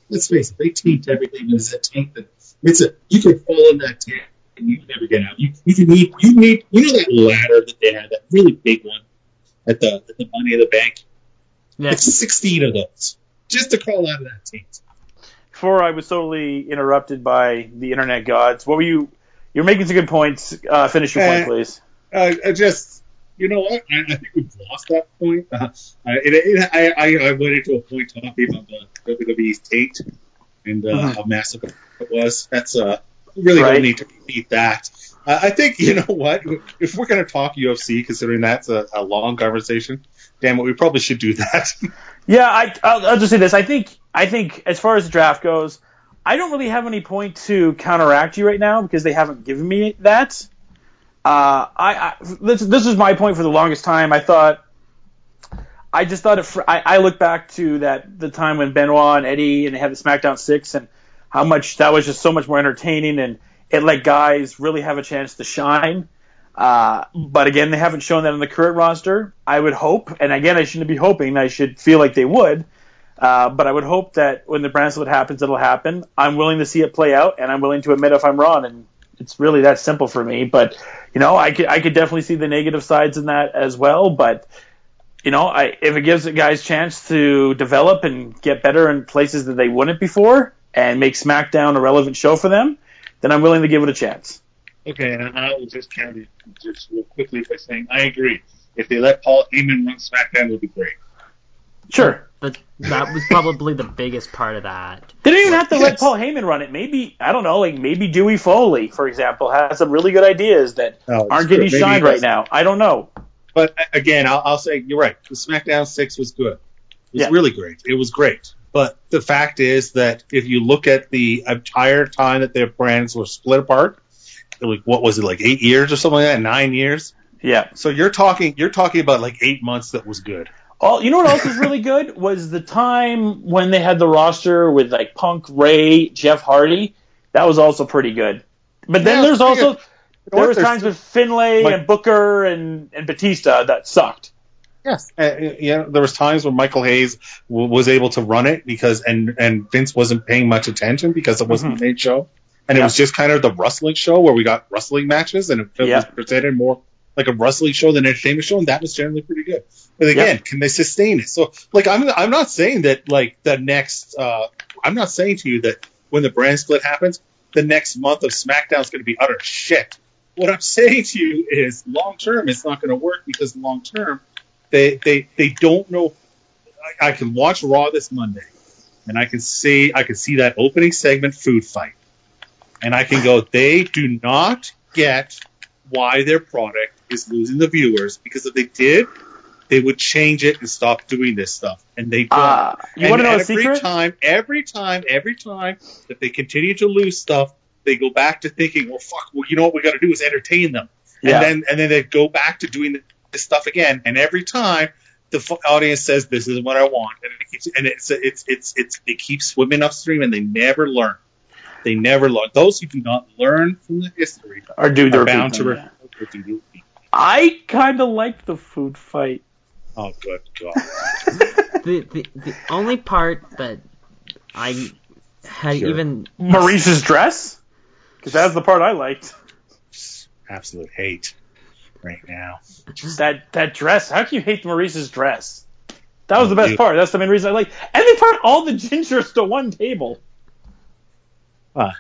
let's face it, they tanked everything. It's a tank that it's a you could fall in that tank and you never get out. You you need you need you know that ladder that they had, that really big one at the at the Money in the Bank. Yeah. It's sixteen of those just to crawl out of that tank. Before I was totally interrupted by the internet gods, what were you? You're making some good points. Uh, finish your point, Uh, please. Uh, I just, you know what? I, I think we've lost that point. Uh, it, it, I, I, I went into a point talking about the W W E's taint and uh, Mhm. how massive it was. That's uh, we really Right. don't need to repeat that. Uh, I think, you know what? If we're going to talk U F C, considering that's a, a long conversation, damn it, we probably should do that. Yeah, I, I'll, I'll just say this. I think, I think as far as the draft goes, I don't really have any point to counteract you right now because they haven't given me that. Uh, I, I this, this is my point for the longest time. I thought, I just thought it. fr- I, I look back to that the time when Benoit and Eddie and they had the SmackDown Six and how much that was just so much more entertaining and it let guys really have a chance to shine. Uh, but again, they haven't shown that in the current roster. I would hope, and again, I shouldn't be hoping. I should feel like they would. Uh, but I would hope that when the brand split happens, it'll happen. I'm willing to see it play out, and I'm willing to admit if I'm wrong. And it's really that simple for me. But you know, I could I could definitely see the negative sides in that as well. But you know, I if it gives the guys chance to develop and get better in places that they wouldn't before, and make SmackDown a relevant show for them, then I'm willing to give it a chance. Okay, and I will just counter just real quickly by saying I agree. If they let Paul Heyman run SmackDown, it would be great. Sure. But that was probably the biggest part of that. They don't even have to let Yes. Paul Heyman run it. Maybe, I don't know, like maybe Dewey Foley, for example, has some really good ideas that Oh, it's aren't getting true. Maybe shined he right does. now. I don't know. But uh, again, I'll, I'll say you're right. The SmackDown six was good. It was Yeah. really great. It was great. But the fact is that if you look at the entire time that their brands were split apart, like what was it, like eight years or something like that, nine years? Yeah. So you're talking you're talking about like eight months that was good. Oh, you know what else was really good was the time when they had the roster with like Punk, Ray, Jeff Hardy. That was also pretty good. But then Yeah, there's pretty also good. there what? was There's- times with Finlay Mike- and Booker and, and Batista that sucked. Yes, uh, yeah. There was times where Michael Hayes w- was able to run it because, and and Vince wasn't paying much attention because it wasn't the main show, and it Yeah. was just kind of the wrestling show where we got wrestling matches, and it, it Yeah. was presented more like a wrestling show than an entertainment show, and that was generally pretty good. But again, Yeah. can they sustain it? So, like, I'm I'm not saying that like the next, uh, I'm not saying to you that when the brand split happens, the next month of SmackDown is going to be utter shit. What I'm saying to you is, long term, it's not going to work because long term. They, they they don't know. I, I can watch Raw this Monday, and I can see I can see that opening segment food fight, and I can go. They do not get why their product is losing the viewers because if they did, they would change it and stop doing this stuff, and they don't. Uh, you and want to know a every secret? time, every time, every time that they continue to lose stuff, they go back to thinking, well, fuck, well, you know what we got to do is entertain them, Yeah. and then and then they go back to doing this stuff again, and every time the f- audience says this is what I want, and it keeps and it's it's it's it's they keep swimming upstream, and they never learn. They never learn. Those who do not learn from the history Or do the are bound to. repeat them, Re- yeah. to I kind of liked the food fight. oh, good God! The the, the only part that I had Sure. even Maurice's dress? Because that's the part I liked. Absolute hate right now. That that dress. How can you hate Maurice's dress? That was the Oh, best dude. part. That's the main reason I liked. And they put all the gingers to one table. Ah,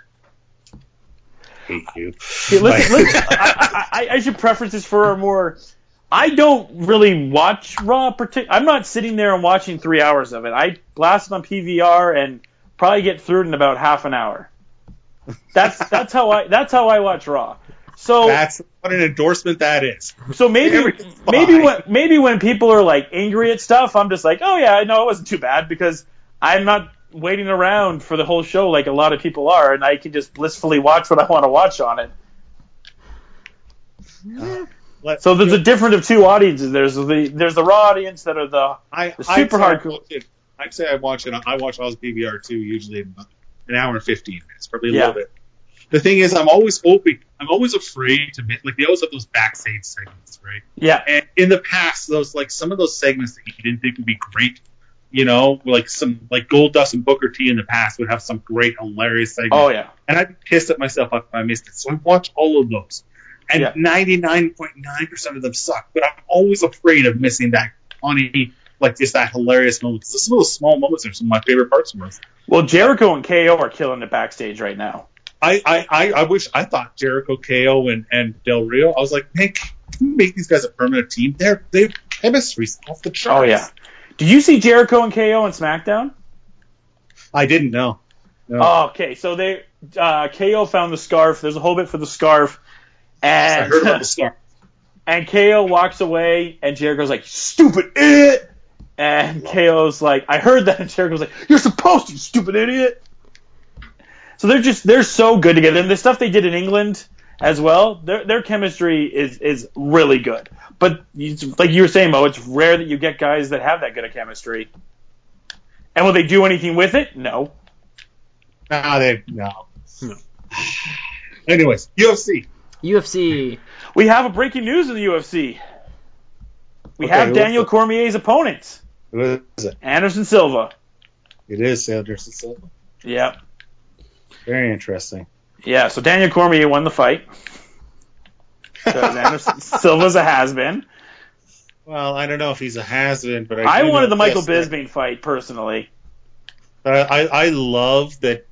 hate you. Okay, listen, listen, I, I, I should preference this for a more. I don't really watch Raw. Partic- I'm not sitting there and watching three hours of it. I blast it on P V R and probably get through it in about half an hour. That's that's how I that's how I watch Raw. So That's what an endorsement that is. so maybe Everything's maybe fine. when maybe when people are like angry at stuff, I'm just like, oh yeah, no, it wasn't too bad because I'm not waiting around for the whole show like a lot of people are, and I can just blissfully watch what I want to watch on it. Let- So there's a difference of two audiences. There's the there's the Raw audience that are the I, the I'd super say I hardcore. watch it- I'd say I watch it. I watch Oz P V R too, usually in about an hour and fifteen minutes, probably a Yeah. little bit. The thing is, I'm always hoping, I'm always afraid to miss, like they always have those backstage segments, right? Yeah, And in the past, those like some of those segments that you didn't think would be great You know, like some like Goldust and Booker T in the past would have some great hilarious segment. Oh yeah. And I'd be pissed at myself if I missed it. So I watch all of those. And Yeah. ninety-nine point nine percent of them suck. But I'm always afraid of missing that funny, like just that hilarious moment. Because some of those small moments are some of my favorite parts from wrestling. Well, Jericho and K O are killing it backstage right now. I, I, I, I wish I thought Jericho, K O, and, and Del Rio. I was like, hey, can we make these guys a permanent team? They're they have chemistry's off the charts. Oh yeah. Did you see Jericho and K O on SmackDown? I didn't know. No. Oh, okay, so they uh, K O found the scarf. There's a whole bit for the scarf, and I heard about the scar. and K O walks away, and Jericho's like, "Stupid idiot!" And K O's like, "I heard that," and Jericho's like, "You're supposed to, you stupid idiot." So they're just they're so good together, and the stuff they did in England as well, their their chemistry is is really good. But you, like you were saying, Mo, it's rare that you get guys that have that good of chemistry. And will they do anything with it? No. Nah, they no. No. Anyways, U F C. U F C. We have a breaking news in the U F C. We Okay, have who Daniel is it? Cormier's opponent, Who is it? Anderson Silva. It is Anderson Silva. Yeah. Very interesting. Yeah, so Daniel Cormier won the fight. Because Anderson Silva's a has-been. Well, I don't know if he's a has-been, but I, I do wanted know the Michael this, that- Bisping fight, personally. But I, I love that.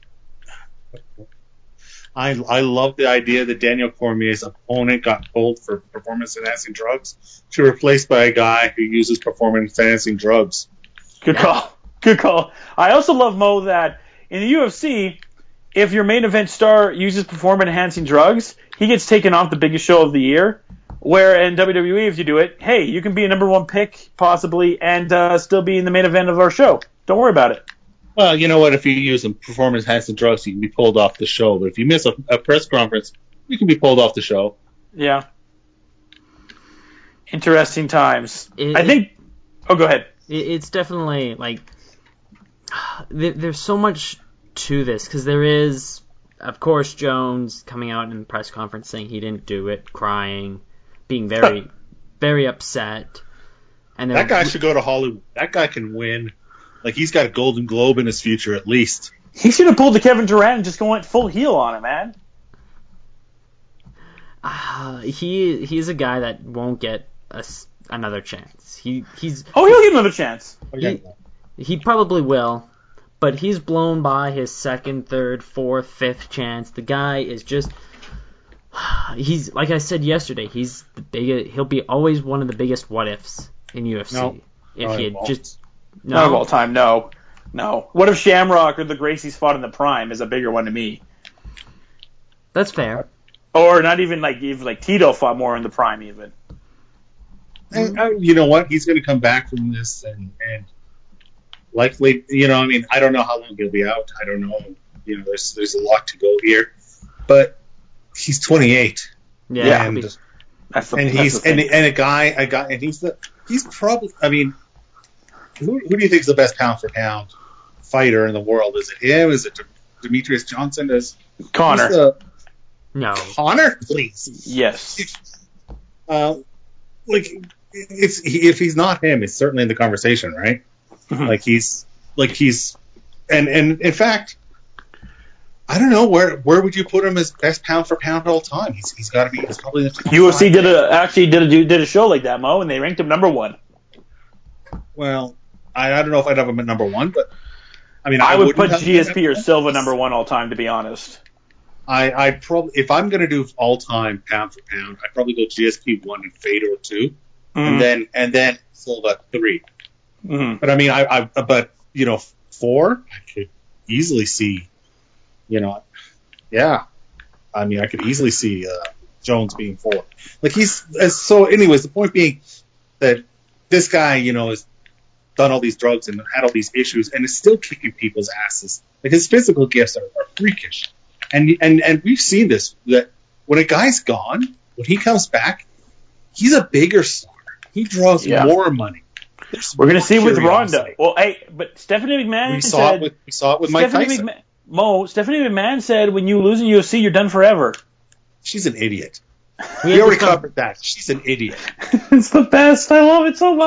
I I love the idea that Daniel Cormier's opponent got pulled for performance-enhancing drugs to replace by a guy who uses performance-enhancing drugs. Good Yeah. call. Good call. I also love, Mo, that in the U F C, if your main event star uses performance-enhancing drugs, he gets taken off the biggest show of the year. Where in W W E, if you do it, hey, you can be a number one pick, possibly, and uh, still be in the main event of our show. Don't worry about it. Well, you know what? If you use some performance-enhancing drugs, you can be pulled off the show. But if you miss a, a press conference, you can be pulled off the show. Yeah. Interesting times. It- I think... Oh, go ahead. It, it's definitely like there, there's so much to this because there is, of course, Jones coming out in the press conference saying he didn't do it, crying, being very, very upset. And then, That guy should go to Hollywood. That guy can win. Like, he's got a Golden Globe in his future, at least. He should have pulled the Kevin Durant and just went full heel on it, man. uh, he he's a guy that won't get a s another chance. He he's Oh, he'll get another chance. he, he probably will, but he's blown by his second, third, fourth, fifth chance. The guy is just he's like I said yesterday. He's the biggest. He'll be always one of the biggest what ifs in U F C. No. If No, he he had won't. just no. Not of all time, no. No. What if Shamrock or the Gracies fought in the prime is a bigger one to me? That's fair. Or not even like even like Tito fought more in the prime even. And, uh, you know what? He's going to come back from this, and, and likely, you know, I mean, I don't know how long he'll be out. I don't know. You know, there's there's a lot to go here, but he's twenty-eight, Yeah. Yeah, it'll be- and That's the, and that's he's the and, thing. and a guy, a guy, and he's the he's probably. I mean, who, who do you think is the best pound for pound fighter in the world? Is it him? Is it D- Demetrius Johnson? Is Connor. who's the- no. Connor, please. Yes. Uh, like, it's he, if he's not him, it's certainly in the conversation, right? Mhm. Like he's like he's and and in fact, I don't know where where would you put him as best pound for pound all time? He's he's got to be he's probably the top U F C five. did a actually did a did a show like that, Mo, and they ranked him number one. Well, I, I don't know if I'd have him at number one, but I mean I, would wouldn't put have him G S P at or number Silva one. number one all time, to be honest. I I probably if I'm gonna do all time pound for pound, I'd probably go G S P one and Fedor two, and then and then Silva three. Mm-hmm. But I mean, I, I but you know, four, I could easily see, you know, yeah. I mean, I could easily see uh, Jones being four. Like he's as so. Anyways, the point being that this guy, you know, has done all these drugs and had all these issues, and is still kicking people's asses. Like his physical gifts are, are freakish, and and and we've seen this that when a guy's gone, when he comes back, he's a bigger star. He draws Yeah. more money. There's We're gonna more see with curiosity. Ronda. Well, hey, but Stephanie McMahon We saw said it with we saw it with Mike Stephanie Tyson. McMahon, Mo Stephanie McMahon said when you lose in U F C, you're done forever. She's an idiot. We We had already this con- covered that. She's an idiot. It's the best. I love it so much.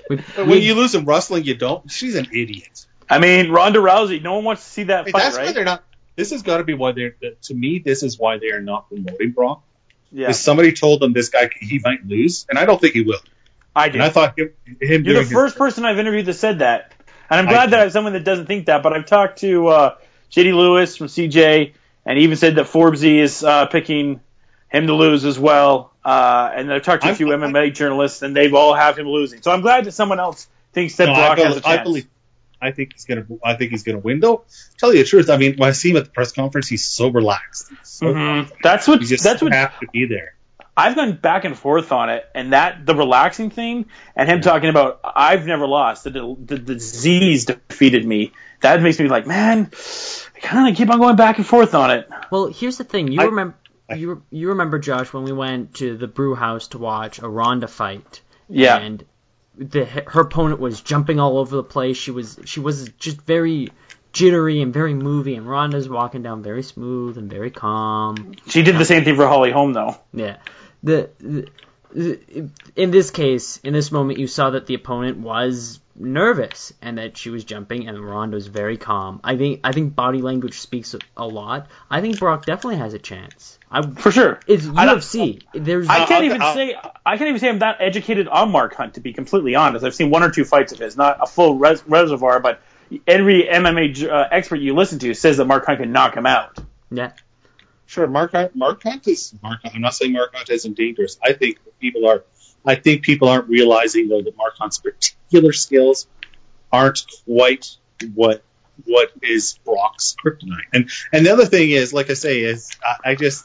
We, But we- when you lose in wrestling, you don't. She's an idiot. I mean, Ronda Rousey. No one wants to see that Hey, fight, that's why right? they're not. This has got to be why they're. To me, this is why they are not promoting Brock. Yeah, Because somebody told them this guy he might lose, and I don't think he will. I do. And I thought him, him You're doing the his- first person I've interviewed that said that, and I'm I- glad that I have someone that doesn't think that. But I've talked to uh, J D Lewis from C J, and he even said that Forbesy is uh, picking him to lose as well. Uh, and I've talked to a I'm- few M M A journalists, and they've all have him losing. So I'm glad that someone else thinks that No, Brock I, believe, has a chance. I believe. I think he's gonna. I think he's gonna win. Though, tell you the truth, I mean, when I see him at the press conference, he's so relaxed. He's so Mhm. confident. That's what. You just That's what. have to be there. I've gone back and forth on it, and that the relaxing thing, and him talking about I've never lost. The, the, the disease defeated me. That makes me like, man, I kind of keep on going back and forth on it. well, here's the thing. You I- remember you you remember Josh when we went to the brew house to watch a Ronda fight. Yeah. And the her opponent was jumping all over the place. She was she was just very jittery and very moving, and Ronda's walking down very smooth and very calm. She did the same thing for Holly Holm, though. Yeah. The, the, the in this case, in this moment, you saw that the opponent was nervous and that she was jumping, and Ronda was very calm. I think I think body language speaks a lot. I think Brock definitely has a chance. I For sure. It's I don't- U F C. There's I can't I'll- even I'll- say I can't even say I'm that educated on Mark Hunt, to be completely honest. I've seen one or two fights of his, not a full res- reservoir, but every M M A uh, expert you listen to says that Mark Hunt can knock him out. yeah. Sure, Mark Hunt, Mark Hunt is Mark. I'm not saying Mark Hunt isn't dangerous. I think people are. I think people aren't realizing though that Mark Hunt's particular skills aren't quite what what is Brock's kryptonite. And and the other thing is, like I say, is I, I just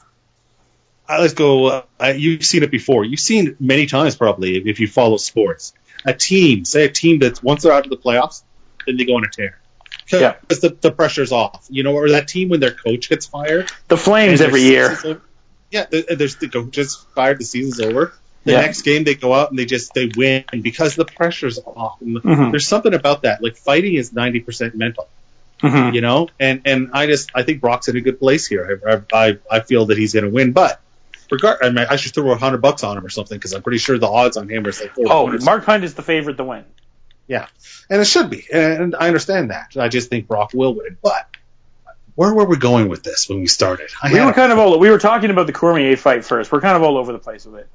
I let's go. Uh, I, you've seen it before. You've seen it many times probably if, if you follow sports. A team, say a team that's once they're out of the playoffs, then they go on a tear. Because Yeah. the, the pressure's off. You know, or that team when their coach gets fired. The Flames and every their year. season's over. Yeah, the- there's the coach just fired. The season's over. The Yeah. next game they go out and they just they win because the pressure's off. And Mhm. There's something about that. Like fighting is ninety percent mental, Mhm. you know. And and I just I think Brock's in a good place here. I I, I feel that he's going to win, but regard I, mean, I should throw a hundred bucks on him or something because I'm pretty sure the odds on him are like four. Oh, Mark Hunt is the favorite to win. Yeah, and it should be, and I understand that. I just think Brock will win, but. Where were we going with this when we started? I We had were a- kind of all we were talking about the Cormier fight first. We're kind of all over the place with it.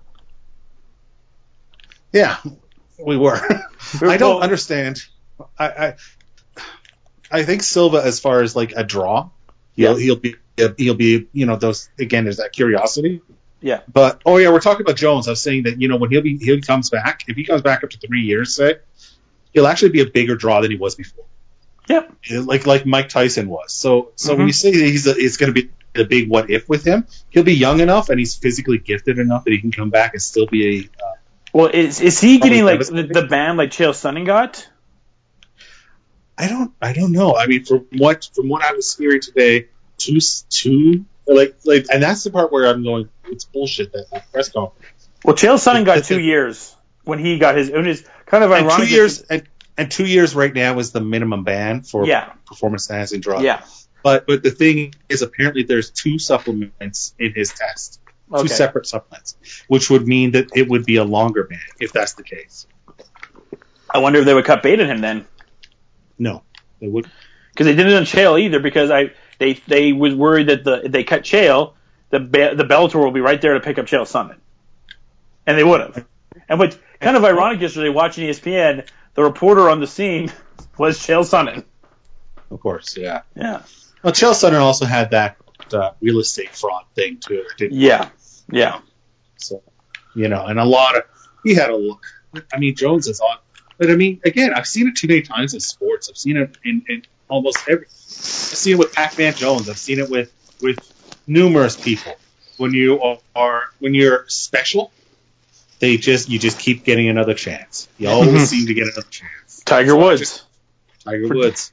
Yeah, we were. We were I don't both- understand. I, I I think Silva, as far as like a draw, he'll Yeah. he'll be he'll be you know those again. There's that curiosity. Yeah. But oh yeah, we're talking about Jones. I was saying that you know when he'll be he comes back, if he comes back after three years, say, he'll actually be a bigger draw than he was before. Yep. Like like Mike Tyson was. So so Mhm. when you say that he's a, it's going to be a big what if with him, he'll be young enough and he's physically gifted enough that he can come back and still be a. Uh, Well, is is he Probably getting like the, devastating. the ban like Chael Sonnen got? I don't I don't know. I mean, from what from what I was hearing today, two two like like, and that's the part where I'm going. It's bullshit that, that press conference. Well, Chael Sonnen got It- two it- years when he got his. It was kind of And ironic. two years and, and two years right now is the minimum ban for Yeah. performance enhancing drugs. Yeah. But but the thing is, apparently there's two supplements in his test, Okay. two separate supplements, which would mean that it would be a longer ban if that's the case. I wonder if they would cut bait at him then, No, they would. because they didn't on Chael either. Because I they they was worried that the if they cut Chael, the Be- the Bellator will be right there to pick up Chael Sonnen, and they would have. And what's kind of ironic yesterday watching E S P N, the reporter on the scene was Chael Sonnen. Of course, yeah. Yeah. Well, Chael Sonnen also had that uh, real estate fraud thing too. Didn't he? Yeah. Yeah. So, you know, and a lot of he had a look. I mean, Jones is on, but I mean, again, I've seen it too many times in sports. I've seen it in, in almost every. I've seen it with Pac-Man Jones. I've seen it with with numerous people. When you are when you're special, they just you just keep getting another chance. You always seem to get another chance. Tiger Woods. Tiger Woods.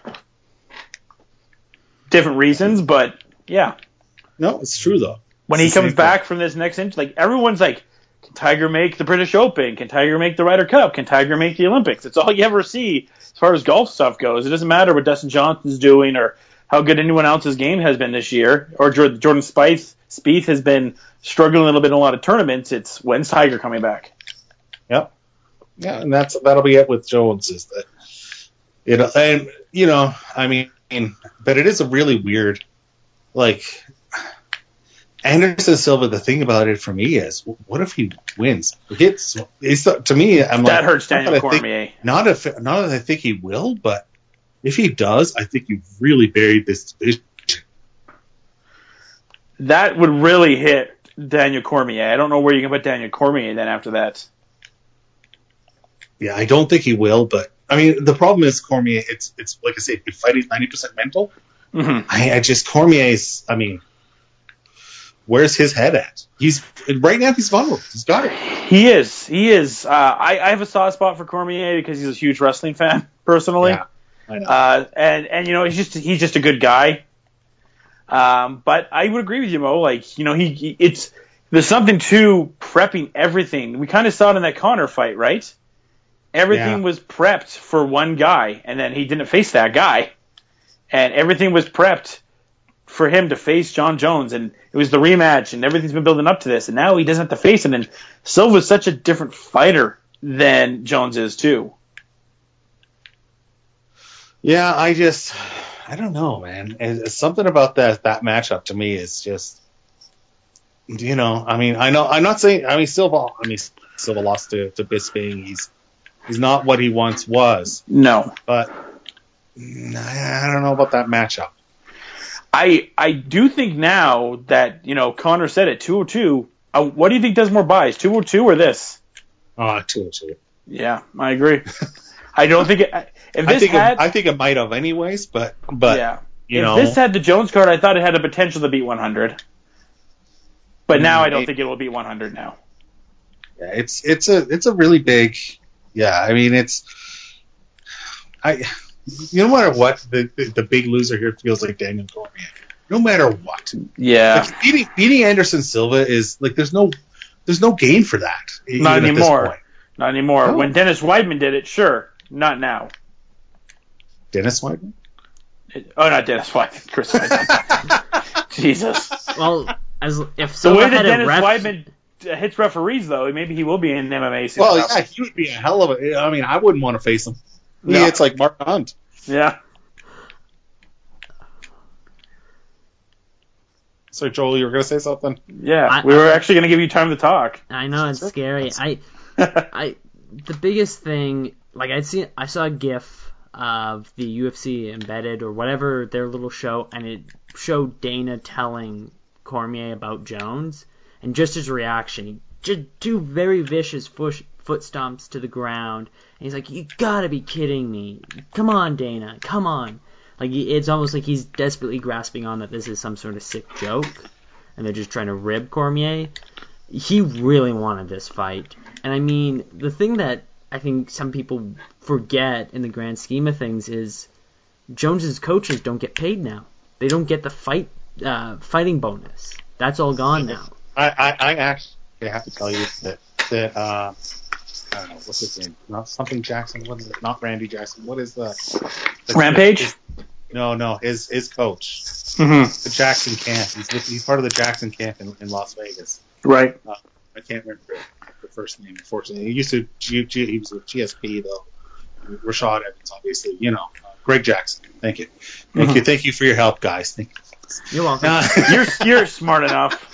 Different reasons, but yeah. No, it's true though. When It's he the comes same back from this next inch, like everyone's like, can Tiger make the British Open? Can Tiger make the Ryder Cup? Can Tiger make the Olympics? It's all you ever see as far as golf stuff goes. It doesn't matter what Dustin Johnson's doing or how good anyone else's game has been this year, or Jordan Jordan Spieth, Spieth has been struggling a little bit in a lot of tournaments. It's when's Tiger coming back? Yep. Yeah, and that's that'll be it with Jones. Is that you know, and you know, I mean, but it is a really weird, like Anderson Silva. The thing about it for me is, what if he wins? It's, it's to me, I'm that like hurts Daniel not Cormier. Think, not if not that I think he will, but if he does, I think you've really buried this division. That would really hit Daniel Cormier. I don't know where you can put Daniel Cormier then after that. Yeah, I don't think he will, but I mean, the problem is Cormier. It's it's like I say, the fight is ninety percent mental. Mm-hmm. I, I just Cormier's. I mean, where's his head at? He's right now. He's vulnerable. He's got it. He is. He is. Uh, I, I have a soft spot for Cormier because he's a huge wrestling fan personally. Yeah, I know. Uh, and and you know he's just he's just a good guy. Um, but I would agree with you, Mo. Like you know he, he it's there's something to prepping everything. We kind of saw it in that Conor fight, right? Everything Yeah. was prepped for one guy, and then he didn't face that guy. And everything was prepped for him to face John Jones, and it was the rematch, and everything's been building up to this, and now he doesn't have to face him. And Silva's such a different fighter than Jones is, too. Yeah, I just, I don't know, man. It's something about that that matchup to me is just, you know, I mean, I know, I'm not saying, I mean, Silva, I mean, Silva lost to, to Bisping. He's, he's not what he once was, No. but I don't know about that matchup. I I do think now that, you know, Conor said it, two oh two, uh, what do you think does more buys, two oh two or this? Ah, uh, two oh two. Yeah, I agree. I don't think it, if this I think had, it, I think it might have anyways, but but yeah. you if know, this had the Jones card, I thought it had a potential to beat one hundred. But now I don't think it will beat one hundred now. Yeah, it's it's a it's a really big. Yeah, I mean it's. I. No matter what, the, the the big loser here feels like Daniel Cormier. No matter what. Yeah. Like beating beating Anderson Silva is like there's no there's no gain for that. Not anymore. Not anymore. No. When Dennis Weidman did it, sure. Not now. Dennis Weidman? It, oh, not Dennis Weidman. Chris Weidman. Jesus. Well, as if The Silva way that had a Dennis ref, Weidman hits referees, though, maybe he will be in M M A soon. Well, yeah, he would be a hell of a. I mean, I wouldn't want to face him. He No. hits like Mark Hunt. Yeah. So, Joel, you were going to say something? Yeah. I- we were I- actually going to give you time to talk. I know it's scary. I, I, the biggest thing, like I see, I saw a GIF of the U F C Embedded or whatever their little show, and it showed Dana telling Cormier about Jones, and just his reaction, he just two very vicious foot foot stomps to the ground, and he's like, "You gotta be kidding me! Come on, Dana, come on!" Like it's almost like he's desperately grasping on that this is some sort of sick joke, and they're just trying to rib Cormier. He really wanted this fight. And I mean, the thing that I think some people forget in the grand scheme of things is Jones's coaches don't get paid now. They don't get the fight uh, fighting bonus. That's all gone now. I, I, I actually have to tell you that, that uh, I don't know, what's his name? Not something Jackson. What is it? Not Randy Jackson. What is the... the Rampage? His, no, no, his his coach. Mm-hmm. The Jackson camp. He's, with, he's part of the Jackson camp in, in Las Vegas. Right. Uh, I can't remember the first name, unfortunately. He used to, G, G, he was with G S P, though. Rashad Evans, obviously. You know, uh, Greg Jackson. Thank you. Thank Mm-hmm. you. Thank you for your help, guys. Thank you. You're welcome. Uh, You're you're smart enough.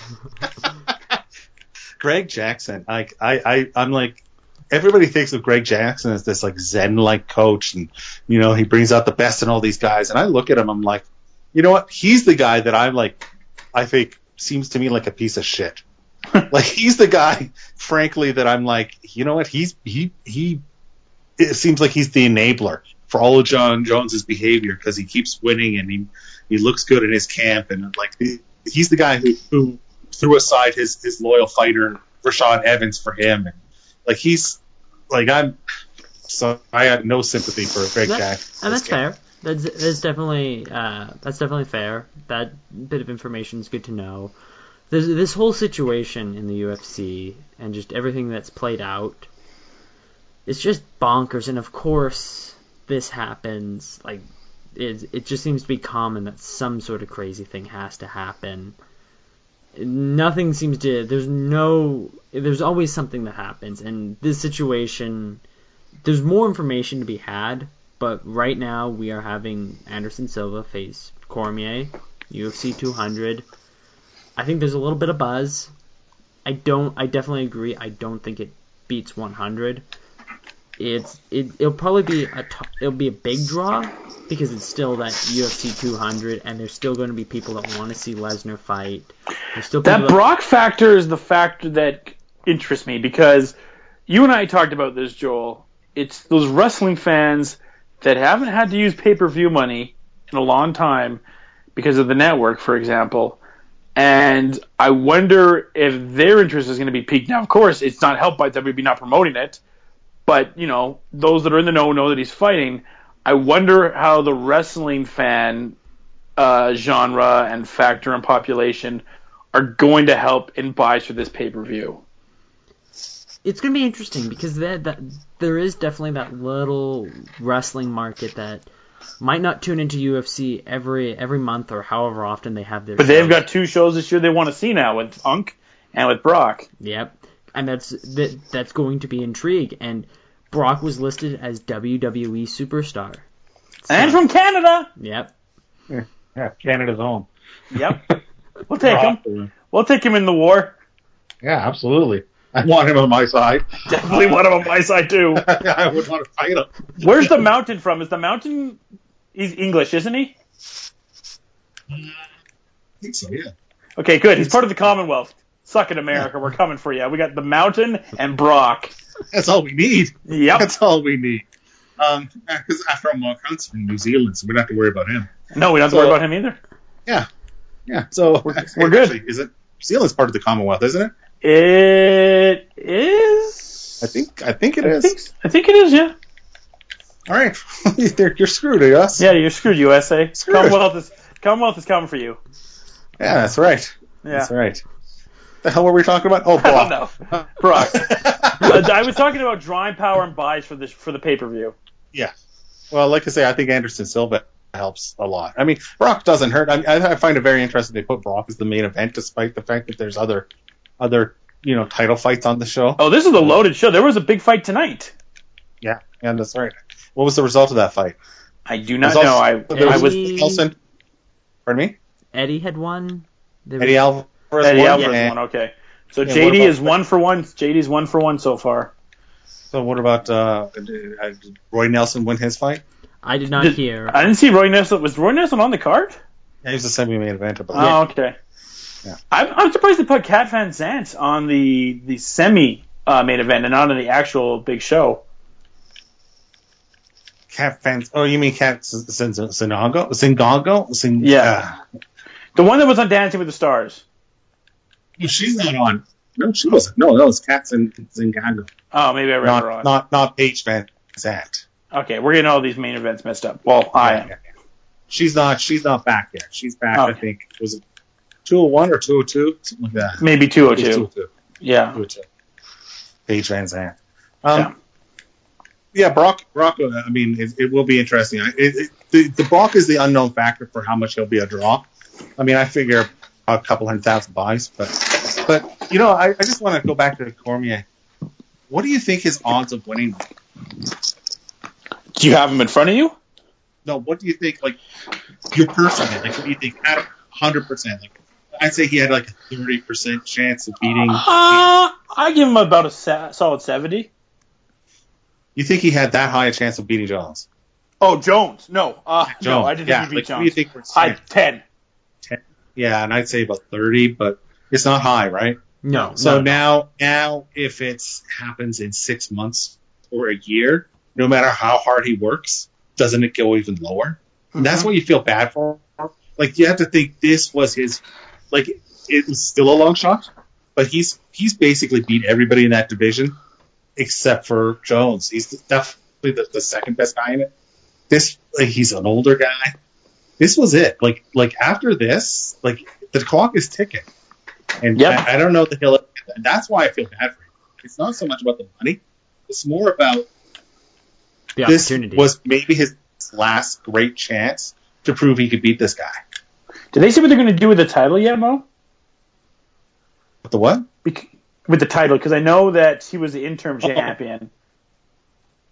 Greg Jackson. Like I, I, I'm like, everybody thinks of Greg Jackson as this like Zen-like coach, and you know he brings out the best in all these guys. And I look at him, I'm like, you know what? He's the guy that I'm like, I think seems to me like a piece of shit. Like he's the guy, frankly, that I'm like, you know what? He's he he. It seems like he's the enabler for all of John Jones's behavior because he keeps winning and he he looks good in his camp, and like he, he's the guy who, who threw aside his his loyal fighter Rashad Evans for him, and like he's like I'm. So I have no sympathy for Greg That- Jackson. and that's fair. That's, that's definitely uh, that's definitely fair. That bit of information is good to know. There's this whole situation in the U F C and just everything that's played out. It's just bonkers, and of course this happens. Like it, it just seems to be common that some sort of crazy thing has to happen. Nothing seems to. There's no. There's always something that happens, and this situation there's more information to be had, but right now we are having Anderson Silva face Cormier, U F C two hundred. I think there's a little bit of buzz. I don't. I definitely agree. I don't think it beats one hundred. It's it. It'll probably be a. T- it'll be a big draw because it's still that U F C two hundred, and there's still going to be people that want to see Lesnar fight. There's still That people Brock factor is the factor that interests me because you and I talked about this, Joel. It's those wrestling fans that haven't had to use pay-per-view money in a long time because of the network, for example. And I wonder if their interest is going to be piqued. Now, of course, it's not helped by W W E not promoting it. But, you know, those that are in the know know that he's fighting. I wonder how the wrestling fan uh, genre and factor and population are going to help in buys for this pay-per-view. It's going to be interesting because that, that there is definitely that little wrestling market that might not tune into U F C every every month or however often they have their But shows. they've got two shows this year they want to see now with Punk and with Brock. Yep. And that's that, that's going to be intrigue. And Brock was listed as W W E Superstar. So, And from Canada. Yep. Yeah, Canada's home. Yep. We'll take him. We'll take him in the war. Yeah, absolutely. I want him on my side. Definitely want him on my side, too. I would want to fight him. Where's the Mountain from? Is the Mountain... He's English, isn't he? I think so, yeah. Okay, good. He's part of the Commonwealth. Suck it, America. We're coming for you. We got the Mountain and Brock. That's all we need. Yep. That's all we need. Um, because after all, Mark Hunt's from New Zealand, so we don't have to worry about him. No, we don't have to So- worry about him either. Yeah. Yeah. So We're- we're good. Actually, is it New Zealand's part of the Commonwealth, isn't it? It is... I think I think it I is. think, I think it is, yeah. All right. You're you're screwed, I guess. Yeah, you're screwed, U S A. Screwed. Commonwealth is Commonwealth is coming for you. Yeah, that's right. Yeah. That's right. The hell were we talking about? Oh, I don't Brock. know. Brock. Uh, I was talking about drawing power and buys for this for the pay-per-view. Yeah. Well, like I say, I think Anderson Silva helps a lot. I mean, Brock doesn't hurt. I, I find it very interesting they put Brock as the main event, despite the fact that there's other, other, you know, title fights on the show. Oh, this is a loaded show. There was a big fight tonight. Yeah, and that's right. What was the result of that fight? I do not Result- know. I there I was was Eddie- Nelson. Pardon me. Eddie had won. There Eddie was- Alvarez. Eddie won, Alvarez and- won. Okay, so Yeah, J D what about- is one for one. J D's one for one so far. So what about uh, did, uh, did Roy Nelson win his fight? I did not Did- hear. I didn't see Roy Nelson. Was Roy Nelson on the card? Yeah, he was a semi-main eventer, but Oh, okay. Yeah. I'm, I'm surprised they put Cat Van Zant on the the semi uh, main event and not on the actual big show. Cat fans. Oh, you mean Cat Sinago? Singago? Sing, Yeah. The one that was on Dancing with the Stars. uh, she's not on. No, she wasn't. No, that was Cat Singago. Oh, maybe I read it Not, wrong. not, not Paige Van Zant. Okay, we're getting all these main events messed up. Well, I am. Yeah, yeah. She's not. She's not back yet. She's back. I Okay. think was it two oh one or two oh two, something like that. Maybe two oh It was two. two oh two. Yeah. two oh two. Paige Van Zandt. Um, Yeah. yeah. Brock. Brock. uh, I mean, it, it will be interesting. I- It, it, the, the Brock is the unknown factor for how much he'll be a draw. I mean, I figure a couple hundred thousand buys, but but you know, I, I just want to go back to Cormier. What do you think his odds of winning? Do you have them in front of you? No, what do you think? Like your personally, like what do you think? Out of hundred percent, like I'd say he had like a thirty percent chance of beating. Uh, I give him about a sa- solid seventy. You think he had that high a chance of beating Jones? Oh, Jones. No. Uh, Jones. no, I didn't yeah, think he beat like, Jones. What do you think? Was I ten. Yeah, and I'd say about thirty, but it's not high, right? No. So no. now, now if it happens in six months or a year, no matter how hard he works, doesn't it go even lower? And that's what you feel bad for. Like you have to think this was his, like it was still a long shot, but he's he's basically beat everybody in that division except for Jones. He's definitely the, the second best guy in it. This like he's an older guy. This was it. Like like after this, like the clock is ticking, and Yep. I, I don't know that he'll. And that's why I feel bad for him. It's not so much about the money. It's more about the this opportunity. was maybe his last great chance to prove he could beat this guy. Did they say what they're going to do with the title yet, Mo? With the what? Bec- with the title, because I know that he was the interim champion.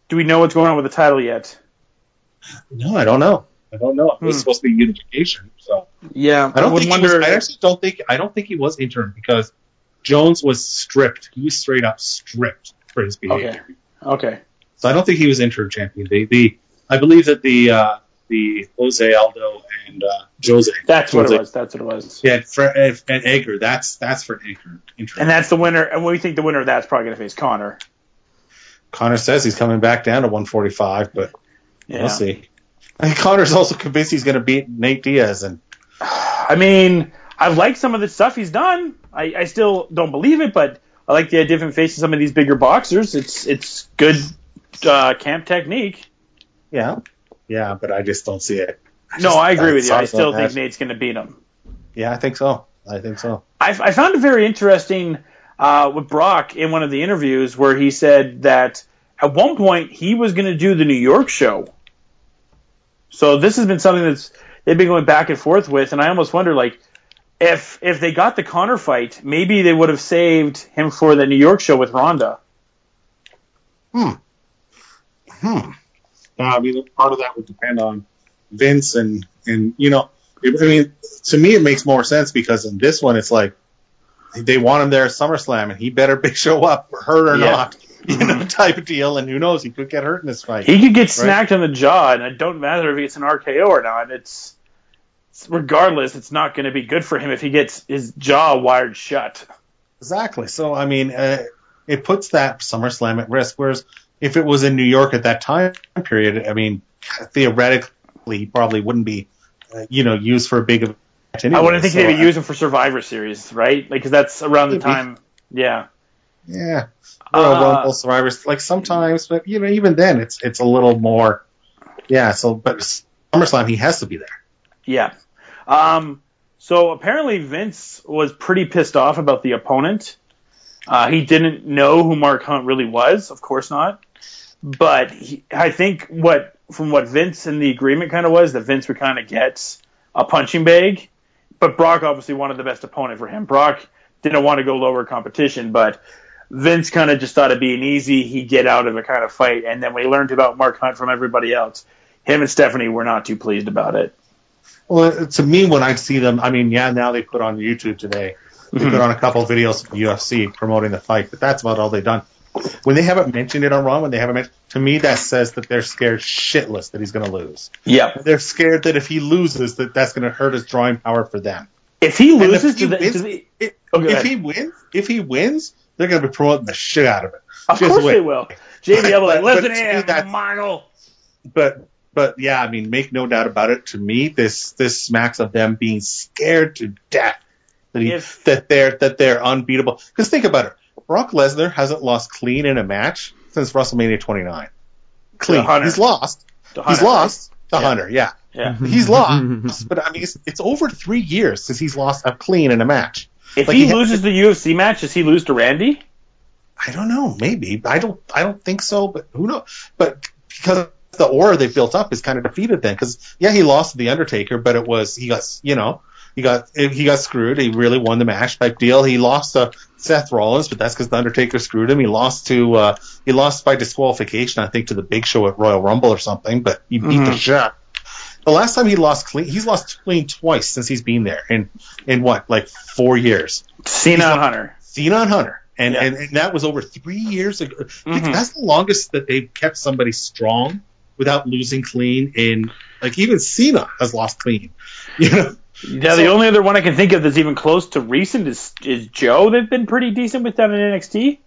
do we know what's going on with the title yet? No, I don't know. I don't know. It was Hmm. supposed to be unification, so Yeah, I don't would think wonder. he was, I actually don't think I don't think he was interim because Jones was stripped. He was straight up stripped for his behavior. Okay. Okay. So I don't think he was interim champion. The, the I believe that the uh, the Jose Aldo and uh, Jose. That's what Jose, it was. That's what it was. Yeah, for, and and Edgar. That's that's for interim. interim. And that's the winner. And we think the winner of that's probably going to face Connor. Connor says he's coming back down to one forty-five, but Yeah. we'll see. And Connor's also convinced he's going to beat Nate Diaz, and I mean, I like some of the stuff he's done. I, I still don't believe it, but I like the idea of him facing some of these bigger boxers. It's it's good uh, camp technique. yeah, yeah, but I just don't see it. I No, just- I agree with you. sorry I still about think that. Nate's going to beat him. Yeah, I think so. I think so. I, I found it very interesting uh, with Brock in one of the interviews where he said that at one point he was going to do the New York show. So this has been something that's they've been going back and forth with, and I almost wonder, like, if if they got the Conor fight, maybe they would have saved him for the New York show with Ronda. Hmm. Hmm. I mean, part of that would depend on Vince and, and you know, I mean, to me it makes more sense because in this one it's like they want him there at SummerSlam and he better be show up, hurt or Yeah. not, you know, type of deal. And who knows, he could get hurt in this fight. He could get smacked on the jaw, and it don't matter if he gets an R K O or not. It's, it's regardless, it's not going to be good for him if he gets his jaw wired shut. Exactly. So, I mean, uh, it puts that SummerSlam at risk. Whereas if it was in New York at that time period, I mean, theoretically, he probably wouldn't be, uh, you know, used for a big event anyway. I wouldn't think So, they'd be I- using for Survivor Series, right? Like, because that's around the Maybe. time. Yeah. Yeah. Royal Uh, Rumble, Survivors, like sometimes, but you know, even then, it's it's a little more. Yeah. So, but SummerSlam, he has to be there. Yeah. Um, so apparently Vince was pretty pissed off about the opponent. Uh, he didn't know who Mark Hunt really was, of course not. But he, I think what from what Vince and the agreement kind of was that Vince would kind of get a punching bag. But Brock obviously wanted the best opponent for him. Brock didn't want to go lower competition, but Vince kind of just thought it'd be an easy he'd get out of a kind of fight. And then when he learned about Mark Hunt from everybody else, him and Stephanie were not too pleased about it. Well, to me, when I see them, I mean, yeah, now they put on YouTube today. They Mhm. put on a couple of videos from U F C promoting the fight, but that's about all they've done. When they haven't mentioned it on Raw, when they haven't mentioned, to me, that says that they're scared shitless that he's going to lose. Yep. They're scared that if he loses, that that's going to hurt his drawing power for them. If he And if loses, he do they, wins- do they, If, Oh, go if ahead. he wins, if he wins, they're going to be promoting the shit out of it. of Just course wait. they will. J B L will be like, But- but listen to me, here, that's- Michael. But but yeah, I mean, make no doubt about it. To me, this this smacks of them being scared to death that he, If- that they're that they're unbeatable. Because think about it, Brock Lesnar hasn't lost clean in a match since WrestleMania twenty-nine. Clean, Hunter. he's lost. The He's Hunter, lost the Yeah. Hunter. Yeah, Yeah. he's lost. But I mean, it's, it's over three years since he's lost a clean in a match. If Like, he, he ha- loses the U F C match, does he lose to Randy? I don't know. Maybe I don't. I don't think so. But who knows? But because the aura they built up is kind of defeated then. Because yeah, he lost to the Undertaker, but it was he got you know he got he got screwed. He really won the match type deal. He lost to Seth Rollins, but that's because the Undertaker screwed him. He lost to uh, he lost by disqualification, I think, to the Big Show at Royal Rumble or something. But he beat the Mhm. shit. The last time he lost clean, he's lost clean twice since he's been there in in what like four years. Cena He's and not- Hunter. Cena and Hunter. And, Yeah. and and that was over three years ago. I think Mhm. that's the longest that they've kept somebody strong without losing clean. In like even Cena has lost clean. You know, Yeah, the So- only other one I can think of that's even close to recent is is Joe. They've been pretty decent with that in N X T.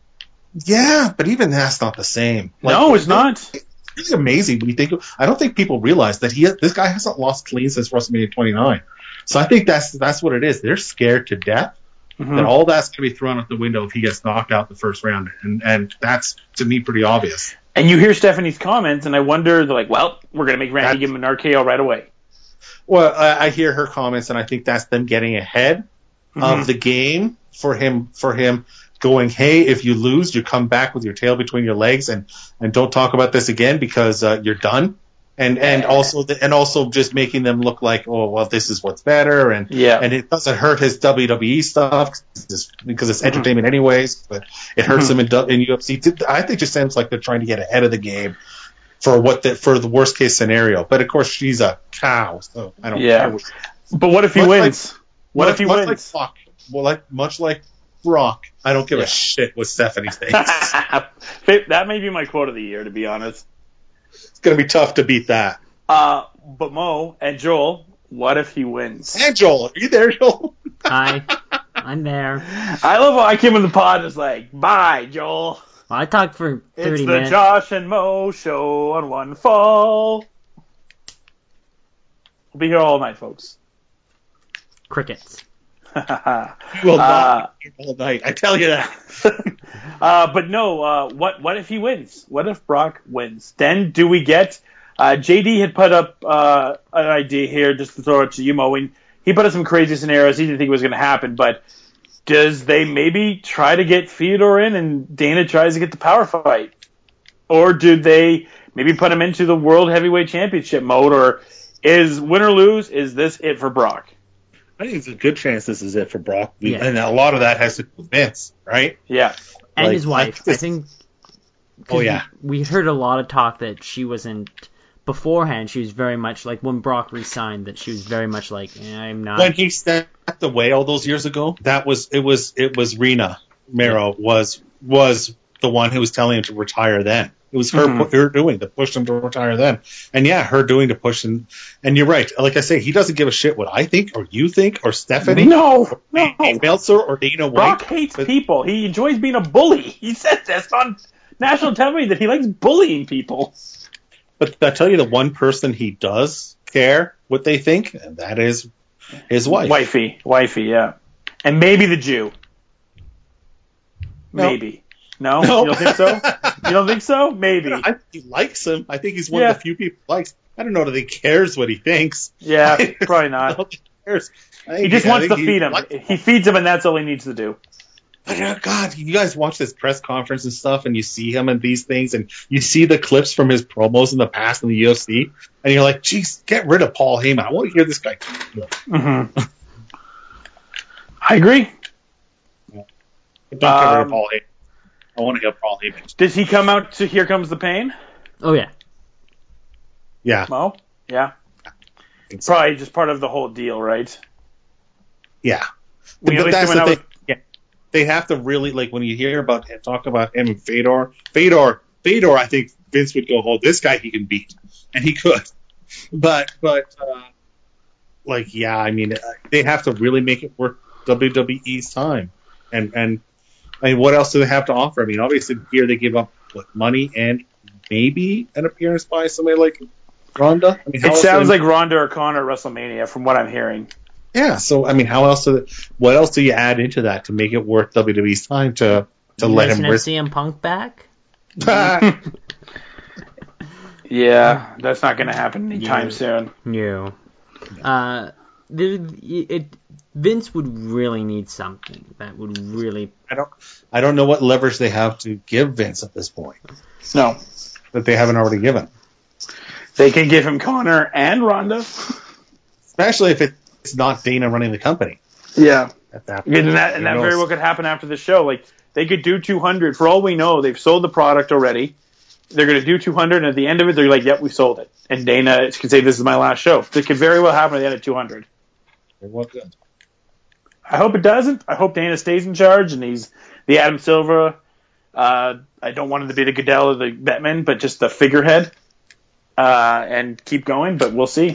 yeah, but even that's not the same. Like, no, it's not. It's really amazing when you think. Of, I don't think people realize that he this guy hasn't lost clean since WrestleMania twenty-nine. So I think that's that's what it is. They're scared to death. Mhm. That all that's going to be thrown out the window if he gets knocked out the first round, and and that's to me pretty obvious. And you hear Stephanie's comments, and I wonder, they're like, well, we're going to make Randy That's- give him an R K O right away. Well, I, I hear her comments, and I think that's them getting ahead Mhm. of the game for him. For him going, hey, if you lose, you come back with your tail between your legs, and and don't talk about this again because uh, you're done. And and also the, and also just making them look like, oh well, this is what's better, and Yeah. and it doesn't hurt his W W E stuff because it's entertainment anyways, but it hurts Mhm. him in, du- in U F C. I think it just sounds like they're trying to get ahead of the game for what the for the worst case scenario. But of course, she's a cow, so I don't Yeah. care. What, But what if he Much wins? what much, if he much wins? Like Brock, well, like much like Brock, I don't give Yeah. a shit what Stephanie thinks. That may be my quote of the year, to be honest. It's gonna be tough to beat that. Uh, but Mo and Joel, what if he wins? And Joel, are you there, Joel? Hi, I'm there. I love how I came in the pod and was like, bye, Joel. Well, I talked for It's thirty the minutes. Josh and Mo show on one fall. We'll be here all night, folks. Crickets. You will Uh, not be here all night. I tell you that. uh, but no, uh, what what if he wins? What if Brock wins? Then do we get... Uh, J D had put up uh, an idea here, just to throw it to you, Mo. And he put up some crazy scenarios he didn't think was going to happen, but does they maybe try to get Theodore in and Dana tries to get the power fight? Or do they maybe put him into the World Heavyweight Championship mode? Or is win or lose, is this it for Brock? I think it's a good chance this is it for Brock. Yeah. And a lot of that has to do with Vince, right? Yeah. And Like, his wife. I I just- think. 'cause Oh, yeah. We, we heard a lot of talk that she wasn't. Beforehand, she was very much like when Brock resigned. That she was very much like, eh, I'm not. When he stepped away all those years ago, that was it was it was Rena Mero was was the one who was telling him to retire then. It was her Mhm. her doing to push him to retire then. And yeah, her doing to push him. And you're right. Like I say, he doesn't give a shit what I think or you think or Stephanie No, or no. Dave Meltzer or Dana White. Brock hates But- people. He enjoys being a bully. He said this on national television that he likes bullying people. But I tell you, the one person he does care what they think, and that is his wife. Wifey. Wifey, yeah. And maybe the Jew. No. Maybe. No? No. You don't think so? You don't think so? Maybe. I think he likes him. I think he's one Yeah. of the few people he likes. I don't know that he cares what he thinks. Yeah, probably I not. don't think he cares. I He think just I wants to think feed him. likes- He feeds him, and that's all he needs to do. But, uh, God, you guys watch this press conference and stuff, and you see him and these things, and you see the clips from his promos in the past in the U F C, and you're like, geez, get rid of Paul Heyman. I want to hear this guy talk more. Mm-hmm. I agree. But don't get rid Um, of Paul Heyman. I want to hear Paul Heyman. Does he come out to Here Comes the Pain? Oh yeah. Yeah. Mo? Yeah. think so. Probably just part of the whole deal, right? Yeah. We But always that's say when the I thing. Yeah. They have to really, like, when you hear about, talk about him and Fedor, Fedor, Fedor, I think Vince would go, oh, this guy he can beat. And he could. But, but, uh, like, yeah, I mean, they have to really make it worth W W E's time. And, and, I mean, what else do they have to offer? I mean, obviously here they give up, what, money and maybe an appearance by somebody like Ronda? I mean, how It else sounds do they- like Ronda or Connor at WrestleMania, from what I'm hearing. Yeah, so I mean, how else? Do, what else do you add into that to make it worth W W E's time to to You let guys him gonna have risk? C M Punk back? Yeah, that's not going to happen anytime Yeah. soon. No. Uh, the, it Vince would really need something that would really. I don't. I don't know what leverage they have to give Vince at this point No. that they haven't already given. They can give him Connor and Ronda. Especially if it's not Dana running the company Yeah. at that And point. that, and Who that knows? very well could happen after the show. Like, they could do two hundred. For all we know, they've sold the product already. They're going to do two hundred, and at the end of it, they're like, yep, we sold it. And Dana can say, this is my last show. It could very well happen at the end of two hundred. Well, good. I hope it doesn't. I hope Dana stays in charge, and he's the Adam Silva. Uh, I don't want him to be the Goodell or the Bettman, but just the figurehead. Uh, and keep going, but we'll see.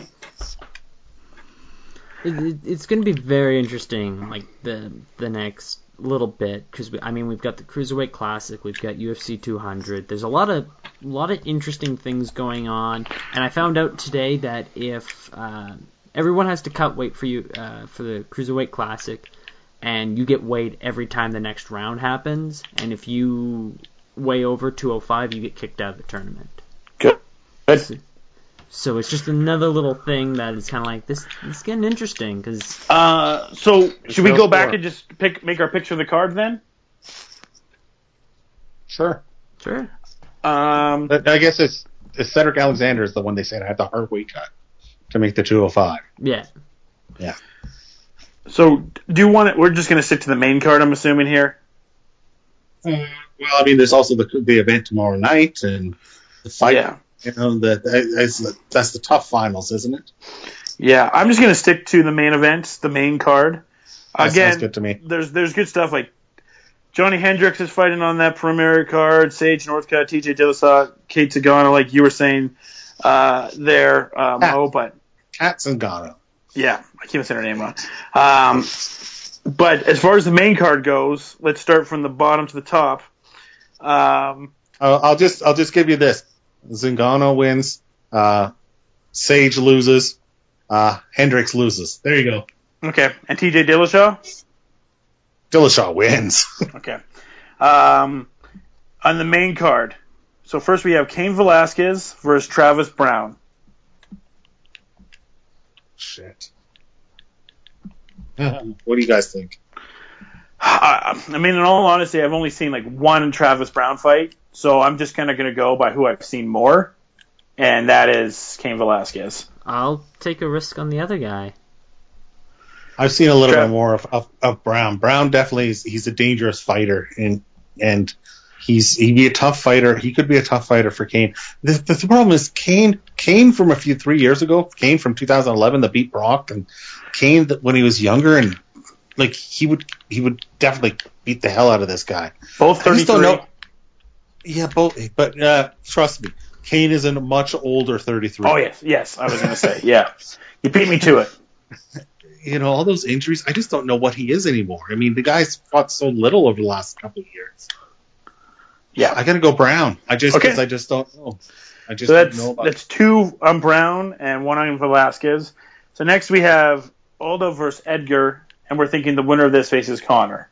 It, it, it's going to be very interesting, like the the next little bit, because I mean we've got the Cruiserweight Classic, we've got U F C two hundred. There's a lot of a lot of interesting things going on, and I found out today that if uh, everyone has to cut weight for you uh, for the Cruiserweight Classic, and you get weighed every time the next round happens, and if you weigh over two oh five, you get kicked out of the tournament. Good. Good. So it's just another little thing that is kind of like this. It's getting interesting because Uh, so should we no go back score. and just pick make our picture of the card then? Sure. sure. Um, But I guess it's Cedric Alexander is the one they said had the hard weight cut to make the two oh five. Yeah. Yeah. So, do you want it? We're just going to stick to the main card, I'm assuming here. Uh, well, I mean, there's also the the event tomorrow night and the fight. Yeah. You know, that that's the, that's the tough finals, isn't it? Yeah, I'm just going to stick to the main event, the main card. That Again, sounds good to me. There's there's good stuff like Johnny Hendricks is fighting on that preliminary card. Sage Northcutt, T J Dillashaw, Kate Zagano, like you were saying uh, there, uh, Mo. But Kat Zingano. Yeah, I keep saying her name wrong. Um, but as far as the main card goes, let's start from the bottom to the top. Um, I'll, I'll just I'll just give you this: Zingano wins, uh, Sage loses, uh, Hendricks loses. There you go. Okay, and T J Dillashaw? Dillashaw wins. Okay. Um, on the main card, so first we have Cain Velasquez versus Travis Brown. Shit. What do you guys think? I, I mean, in all honesty, I've only seen like one Travis Brown fight, so I'm just kind of going to go by who I've seen more, and that is Cain Velasquez. I'll take a risk on the other guy. I've seen a little Tra- bit more of, of, of Brown. Brown definitely is, he's a dangerous fighter, and and he's he'd be a tough fighter. He could be a tough fighter for Cain. The, the, the problem is Cain Cain from a few three years ago, Cain from two thousand eleven that beat Brock, and Cain when he was younger, and like he would he would definitely beat the hell out of this guy. Both I just don't thirty-three. know. Yeah, both. But uh, trust me, Cain is a much older thirty-three. Oh yes, yes, I was going to say, yeah. You beat me to it. You know, all those injuries, I just don't know what he is anymore. I mean, the guy's fought so little over the last couple of years. Yeah. I got to go Brown. I just, Okay. cause I just don't know. I just So don't that's know about that's two on Brown and one on Velasquez. So next we have Aldo versus Edgar, and we're thinking the winner of this faces Connor,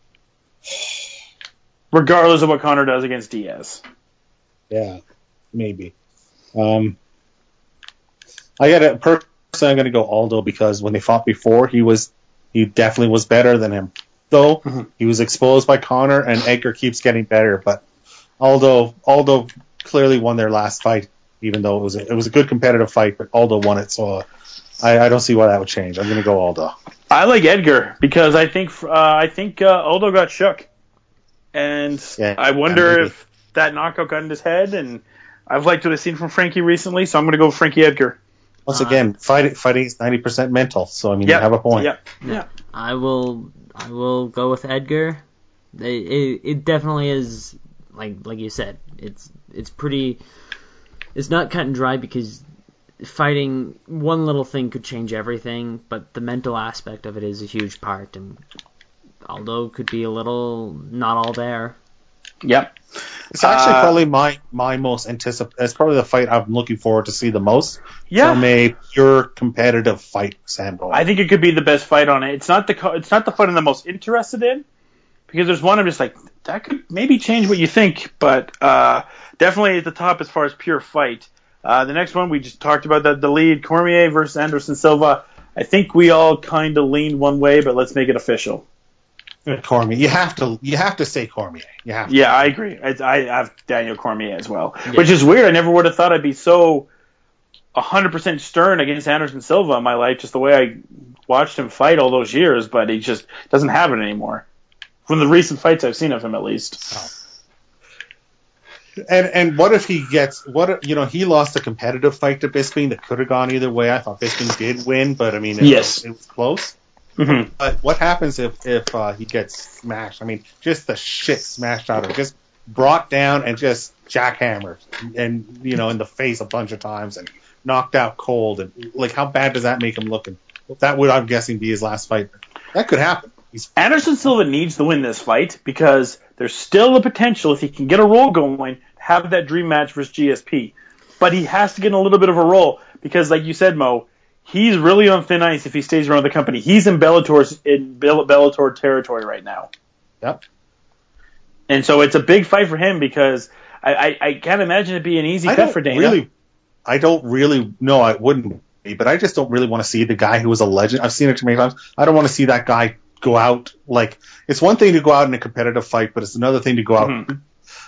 regardless of what Connor does against Diaz. Yeah, maybe. Um, I got to personally, I'm going to go Aldo because when they fought before, he was he definitely was better than him. Though Mhm. he was exposed by Connor, and Edgar keeps getting better. But Aldo Aldo clearly won their last fight, even though it was a, it was a good competitive fight. But Aldo won it, so I, I don't see why that would change. I'm going to go Aldo. I like Edgar because I think uh, I think uh, Aldo got shook, and Yeah, I wonder maybe. if that knockout got in his head. And I've liked what I've seen from Frankie recently, so I'm going to go with Frankie Edgar. Once Uh, again, fighting fighting is ninety percent mental, so I mean Yep. you have a point. Yep. Yeah. I will I will go with Edgar. It, it, it definitely is like like you said. It's it's pretty. It's not cut and dry because fighting one little thing could change everything, but the mental aspect of it is a huge part. And Aldo could be a little not all there. Yep. It's actually Uh, probably my my most anticip. It's probably the fight I'm looking forward to see the most Yeah. from a pure competitive fight standpoint. I think it could be the best fight on it. It's not the co- it's not the fight I'm the most interested in because there's one I'm just like that could maybe change what you think, but uh, definitely at the top as far as pure fight. Uh, the next one we just talked about that the lead Cormier versus Anderson Silva. I think we all kind of leaned one way, but let's make it official. Cormier, you have to you have to say Cormier. You have to. Yeah, I agree. I, I have Daniel Cormier as well, which is weird. I never would have thought I'd be so one hundred percent stern against Anderson Silva in my life, just the way I watched him fight all those years, but he just doesn't have it anymore. From the recent fights I've seen of him, at least. And and what if he gets what if, you know he lost a competitive fight to Bisping that could have gone either way. I thought Bisping did win, but I mean it, Yes. it was close. Mm-hmm. But what happens if if uh, he gets smashed? I mean, just the shit smashed out of him, just brought down and just jackhammered, and you know, in the face a bunch of times and knocked out cold. And like, how bad does that make him look? And that would, I'm guessing, be his last fight. That could happen. He's Anderson Silva needs to win this fight because there's still a potential, if he can get a roll going, to have that dream match versus G S P. But he has to get in a little bit of a roll because, like you said, Mo, he's really on thin ice if he stays around the company. He's in Bellator's in Bell- Bellator territory right now. yep. And so it's a big fight for him because I, I, I can't imagine it being an easy I cut don't for Dana. really, I don't really no, I wouldn't be, but I just don't really want to see the guy who was a legend. I've seen it too many times. I don't want to see that guy go out like it's one thing to go out in a competitive fight, but it's another thing to go out Mhm.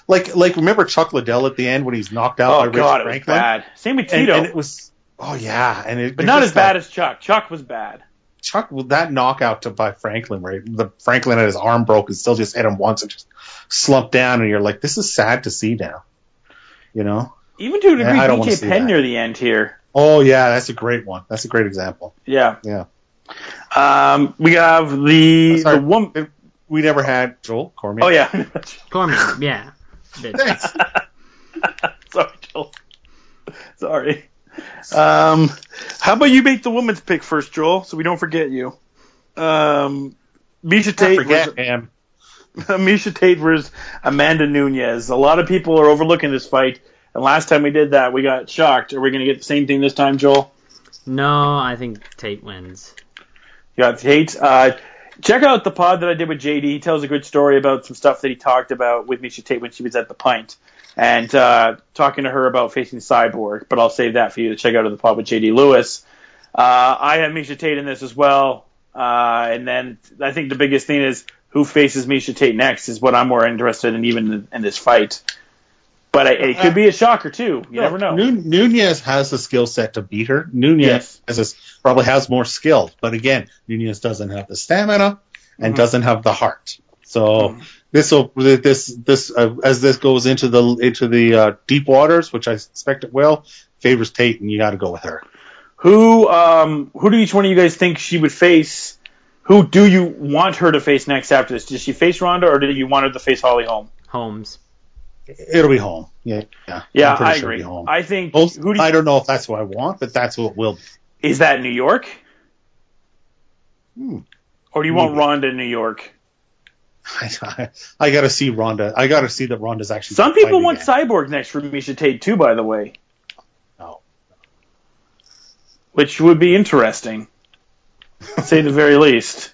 like like remember Chuck Liddell at the end when he's knocked out by Oh Rich God, it was Franklin? bad. Same with And, Tito, and it was oh yeah, and it, but it not just as bad like, as Chuck. Chuck was bad. Chuck, that knockout to by Franklin, where the Franklin had his arm broke and still just hit him once and just slumped down, and you're like, this is sad to see now. You know? Even to a degree, I don't B wanna J see Penn that. near the end here. Oh yeah, that's a great one. That's a great example. Yeah. Yeah. Um, we have the Sorry, the woman. we never had Joel Cormier. Oh yeah. Cormier, yeah. Bit. Thanks. Sorry, Joel. Sorry. Um, how about you make the woman's pick first, Joel, so we don't forget you. Um, Misha Tate. Forget was, him. Misha Tate versus Amanda Nunes. A lot of people are overlooking this fight, and last time we did that, we got shocked. Are we going to get the same thing this time, Joel? No, I think Tate wins. You got Tate. Uh, check out the pod that I did with J D. He tells a good story about some stuff that he talked about with Misha Tate when she was at the Pint, and uh, talking to her about facing Cyborg. But I'll save that for you to check out of the pod with J D Lewis. Uh, I have Misha Tate in this as well. Uh, and then I think the biggest thing is who faces Misha Tate next is what I'm more interested in even in, in this fight. But it, it could be a shocker too. You No, never know. Nu- Nunez has the skill set to beat her. Nunez Yes. has, probably has more skill, but again, Nunez doesn't have the stamina and Mhm. doesn't have the heart. So Mhm. this will this this uh, as this goes into the into the uh, deep waters, which I suspect it will, favors Tate, and you got to go with her. Who um who do each one of you guys think she would face? Who do you want her to face next after this? Does she face Ronda, or do you want her to face Holly Holm? Holmes. It'll be home. Yeah, yeah. Yeah, I'm pretty I sure agree. it'll be home. I think Both, who do you, I don't know if that's what I want, but that's what it will be. is that New York, Hmm. or do you want Maybe. Ronda in New York? I, I, I got to see Ronda. I got to see that Ronda's actually. Some people fighting want again. Cyborg next for Misha Tate too, by the way, No. which would be interesting, to say the very least.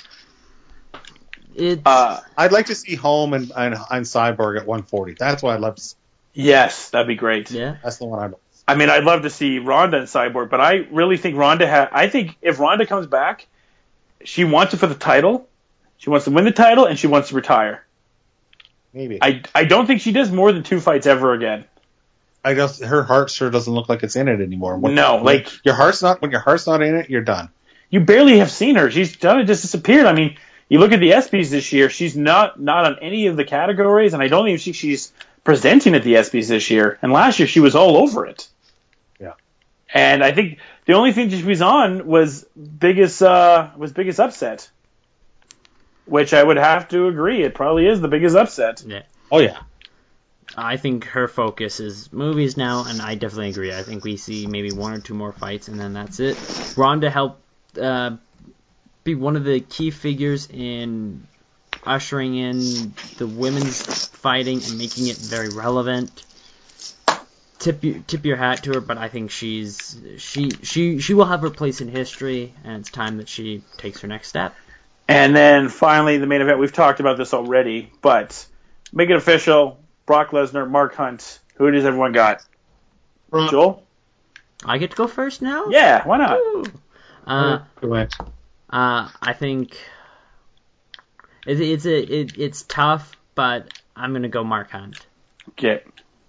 It's Uh, I'd like to see Home and, and, and Cyborg at one forty. That's what I'd love to see. yes, that'd be great. yeah. That's the one I'd love to see. I mean, I'd love to see Ronda and Cyborg, but I really think Ronda ha- I think if Ronda comes back, she wants it for the title. She wants to win the title, and she wants to retire. Maybe. I, I don't think she does more than two fights ever again. I just her heart sure doesn't look like it's in it anymore. When, No, when like- your heart's not when your heart's not in it, you're done. You barely have seen her. She's done it, just disappeared. I mean, you look at the ESPYs this year, she's not not on any of the categories, and I don't even think she's presenting at the ESPYs this year. And last year, she was all over it. Yeah. And I think the only thing she was on was biggest uh, was biggest upset, which I would have to agree. It probably is the biggest upset. Yeah. Oh yeah. I think her focus is movies now, and I definitely agree. I think we see maybe one or two more fights, and then that's it. Ronda helped uh, be one of the key figures in ushering in the women's fighting and making it very relevant. Tip you, tip your hat to her, but I think she's she she she will have her place in history, and it's time that she takes her next step. And then finally, the main event. We've talked about this already, but make it official. Brock Lesnar, Mark Hunt. Who does everyone got? Brock. Joel? I get to go first now? Yeah, why not? Woo. Uh, Go ahead. uh, I think it, it's a it, it's tough, but I'm gonna go Mark Hunt. Okay.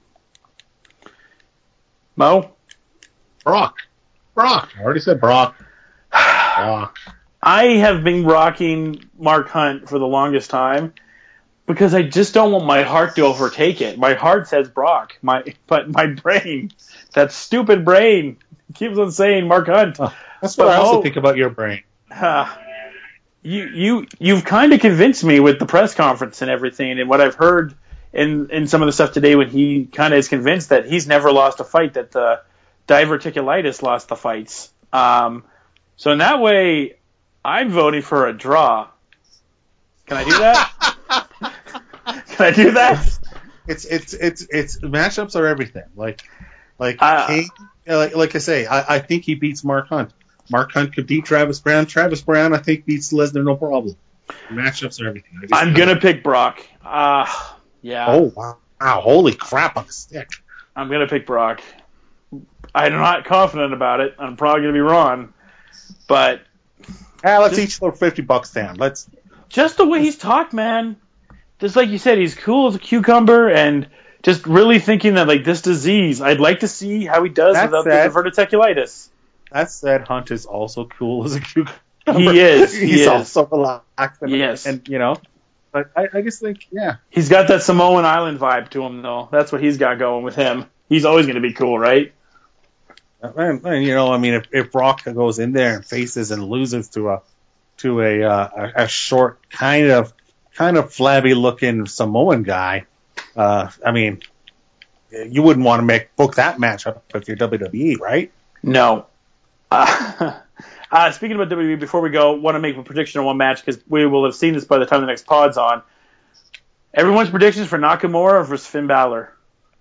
Mo? Brock. Brock. I already said Brock. Brock. I have been rocking Mark Hunt for the longest time because I just don't want my heart to overtake it. My heart says Brock, my but my brain, that stupid brain, keeps on saying Mark Hunt. Oh, that's what But I also Mo- think about your brain. Uh, you you you've kind of convinced me with the press conference and everything, and what I've heard in in some of the stuff today when he kind of is convinced that he's never lost a fight, that the diverticulitis lost the fights. Um, so in that way, I'm voting for a draw. Can I do that? Can I do that? It's it's it's it's matchups are everything. Like like Uh, King, yeah, like, like I say, I, I think he beats Mark Hunt. Mark Hunt could beat Travis Brown. Travis Brown, I think, beats Lesnar no problem. Matchups are everything. I just- I'm gonna pick Brock. Uh, yeah. Oh wow! Wow! Holy crap on the stick! I'm gonna pick Brock. I'm not confident about it. I'm probably gonna be wrong, but Ah, let's Just- each throw fifty bucks down. Let's. just the way he's talked, man. just like you said, he's cool as a cucumber, and just really thinking that like this disease, I'd like to see how he does That without said- the diverticulitis. That said, Hunt is also cool as a cucumber. He is. He He's is. also relaxed. And, Yes. And, you know, but I, I just think, yeah. He's got that Samoan Island vibe to him, though. That's what he's got going with him. He's always going to be cool, right? And, and, you know, I mean, if, if Brock goes in there and faces and loses to a to a uh, a, a short, kind of kind of flabby looking Samoan guy, uh, I mean, you wouldn't want to make book that matchup with your W W E, right? No. Uh, uh, speaking about W W E, before we go, want to make a prediction on one match because we will have seen this by the time the next pod's on. Everyone's predictions for Nakamura versus Finn Balor.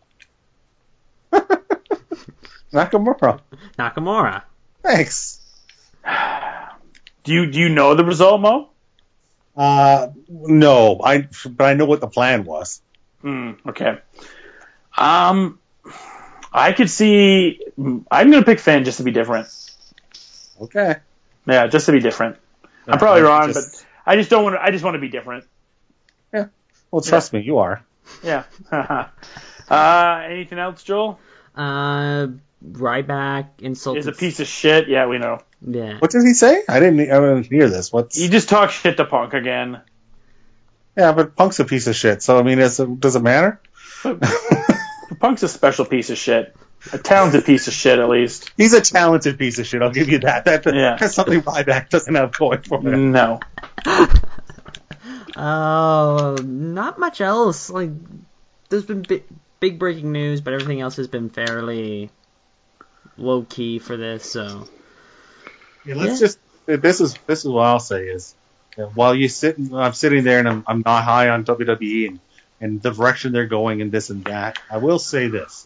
Nakamura. Nakamura. Thanks. Do you do you know the result, Mo? Uh, no, I but I know what the plan was. Hmm, okay. Um, I could see. I'm going to pick Finn just to be different. Okay. Yeah, just to be different. I'm Yeah, probably I wrong, just- but I just don't want to. I just want to be different. Yeah. Well, trust me, you are. Yeah. uh, anything else, Joel? Uh, Ryback insulted. Is a piece of shit. Yeah, we know. Yeah. What did he say? I didn't. I didn't hear this. What's? You just talk shit to Punk again. Yeah, but Punk's a piece of shit. So I mean, is it, does it matter? Punk's a special piece of shit. A talented piece of shit, at least. He's a talented piece of shit. I'll give you that. That Yeah. that's something Ryback doesn't have going for him. No. Uh, not much else. Like, there's been big, big breaking news, but everything else has been fairly low key for this. So Yeah, let's Yeah. just. This is this is what I'll say is, you know, while you sit, I'm sitting there and I'm I'm not high on W W E and, and the direction they're going and this and that. I will say this: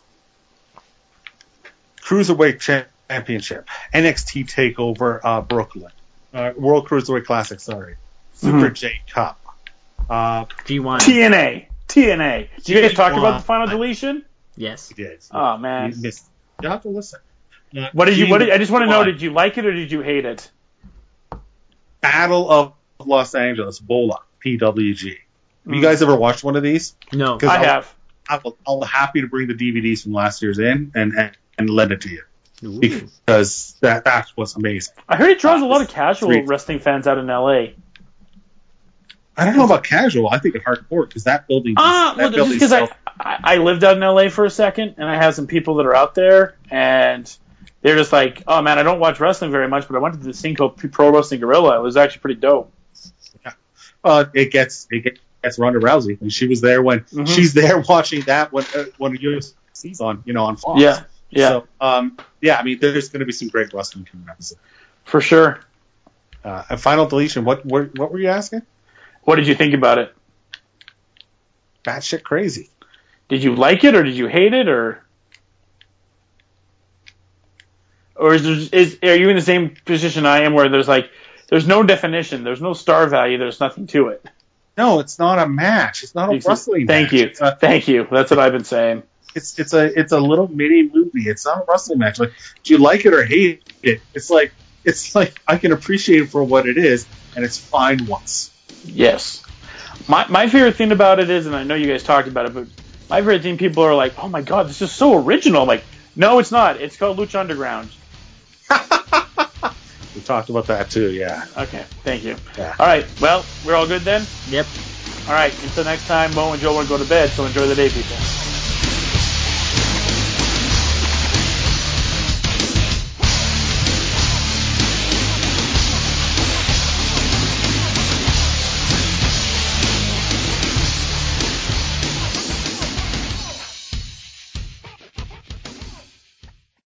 Cruiserweight Championship, N X T Takeover, uh, Brooklyn, uh, World Cruiserweight Classic. Sorry, Super Mhm. J Cup. Uh, G one. T N A. T N A. Did you guys talk G one. about the final deletion? Yes. you did. Oh, man. You missed. You have to listen. Uh, What did you? What did, I just want to know. G one. Did you like it or did you hate it? Battle of Los Angeles, Bola, P W G. Have you Mm. guys ever watched one of these? No. 'Cause I I'll- have. I'll, I'll happy to bring the D V Ds from last year's in and, and, and lend it to you Ooh. because that that was amazing. I heard it draws a lot of Uh, casual three. wrestling fans out in L A. I don't know about casual. I think it's hardcore because that building. Ah, that well, just building because I, sells- I I lived out in L A for a second, and I have some people that are out there, and they're just like, oh man, I don't watch wrestling very much, but I went to this thing called Pro Wrestling Guerrilla. It was actually pretty dope. uh, it gets it gets Ronda Rousey, and she was there when Mhm. she's there watching that when uh, when U F C's on, you know, on Fox. Yeah, yeah, So, um, yeah, I mean, there's going to be some great wrestling coming up. for sure. Uh, and Final Deletion. What what what were you asking? What did you think about it? Batshit crazy. Did you like it or did you hate it or? Or is, there, is are you in the same position I am where there's like there's no definition, there's no star value, there's nothing to it. No, it's not a match. It's not a wrestling Thank match. you, It's a, thank you. That's what I've been saying. it's it's a it's a little mini movie. It's not a wrestling match. Like, do you like it or hate it? It's like it's like I can appreciate it for what it is, and it's fine once. Yes. My my favorite thing about it is, and I know you guys talked about it, but my favorite thing, people are like, oh my god, this is so original. I'm like, no, it's not. It's called Lucha Underground. We talked about that too. Yeah. Okay, thank you. Yeah. All right, well, we're all good then? Yep. All right, until next time, Mo and Joe want to go to bed, so enjoy the day, people.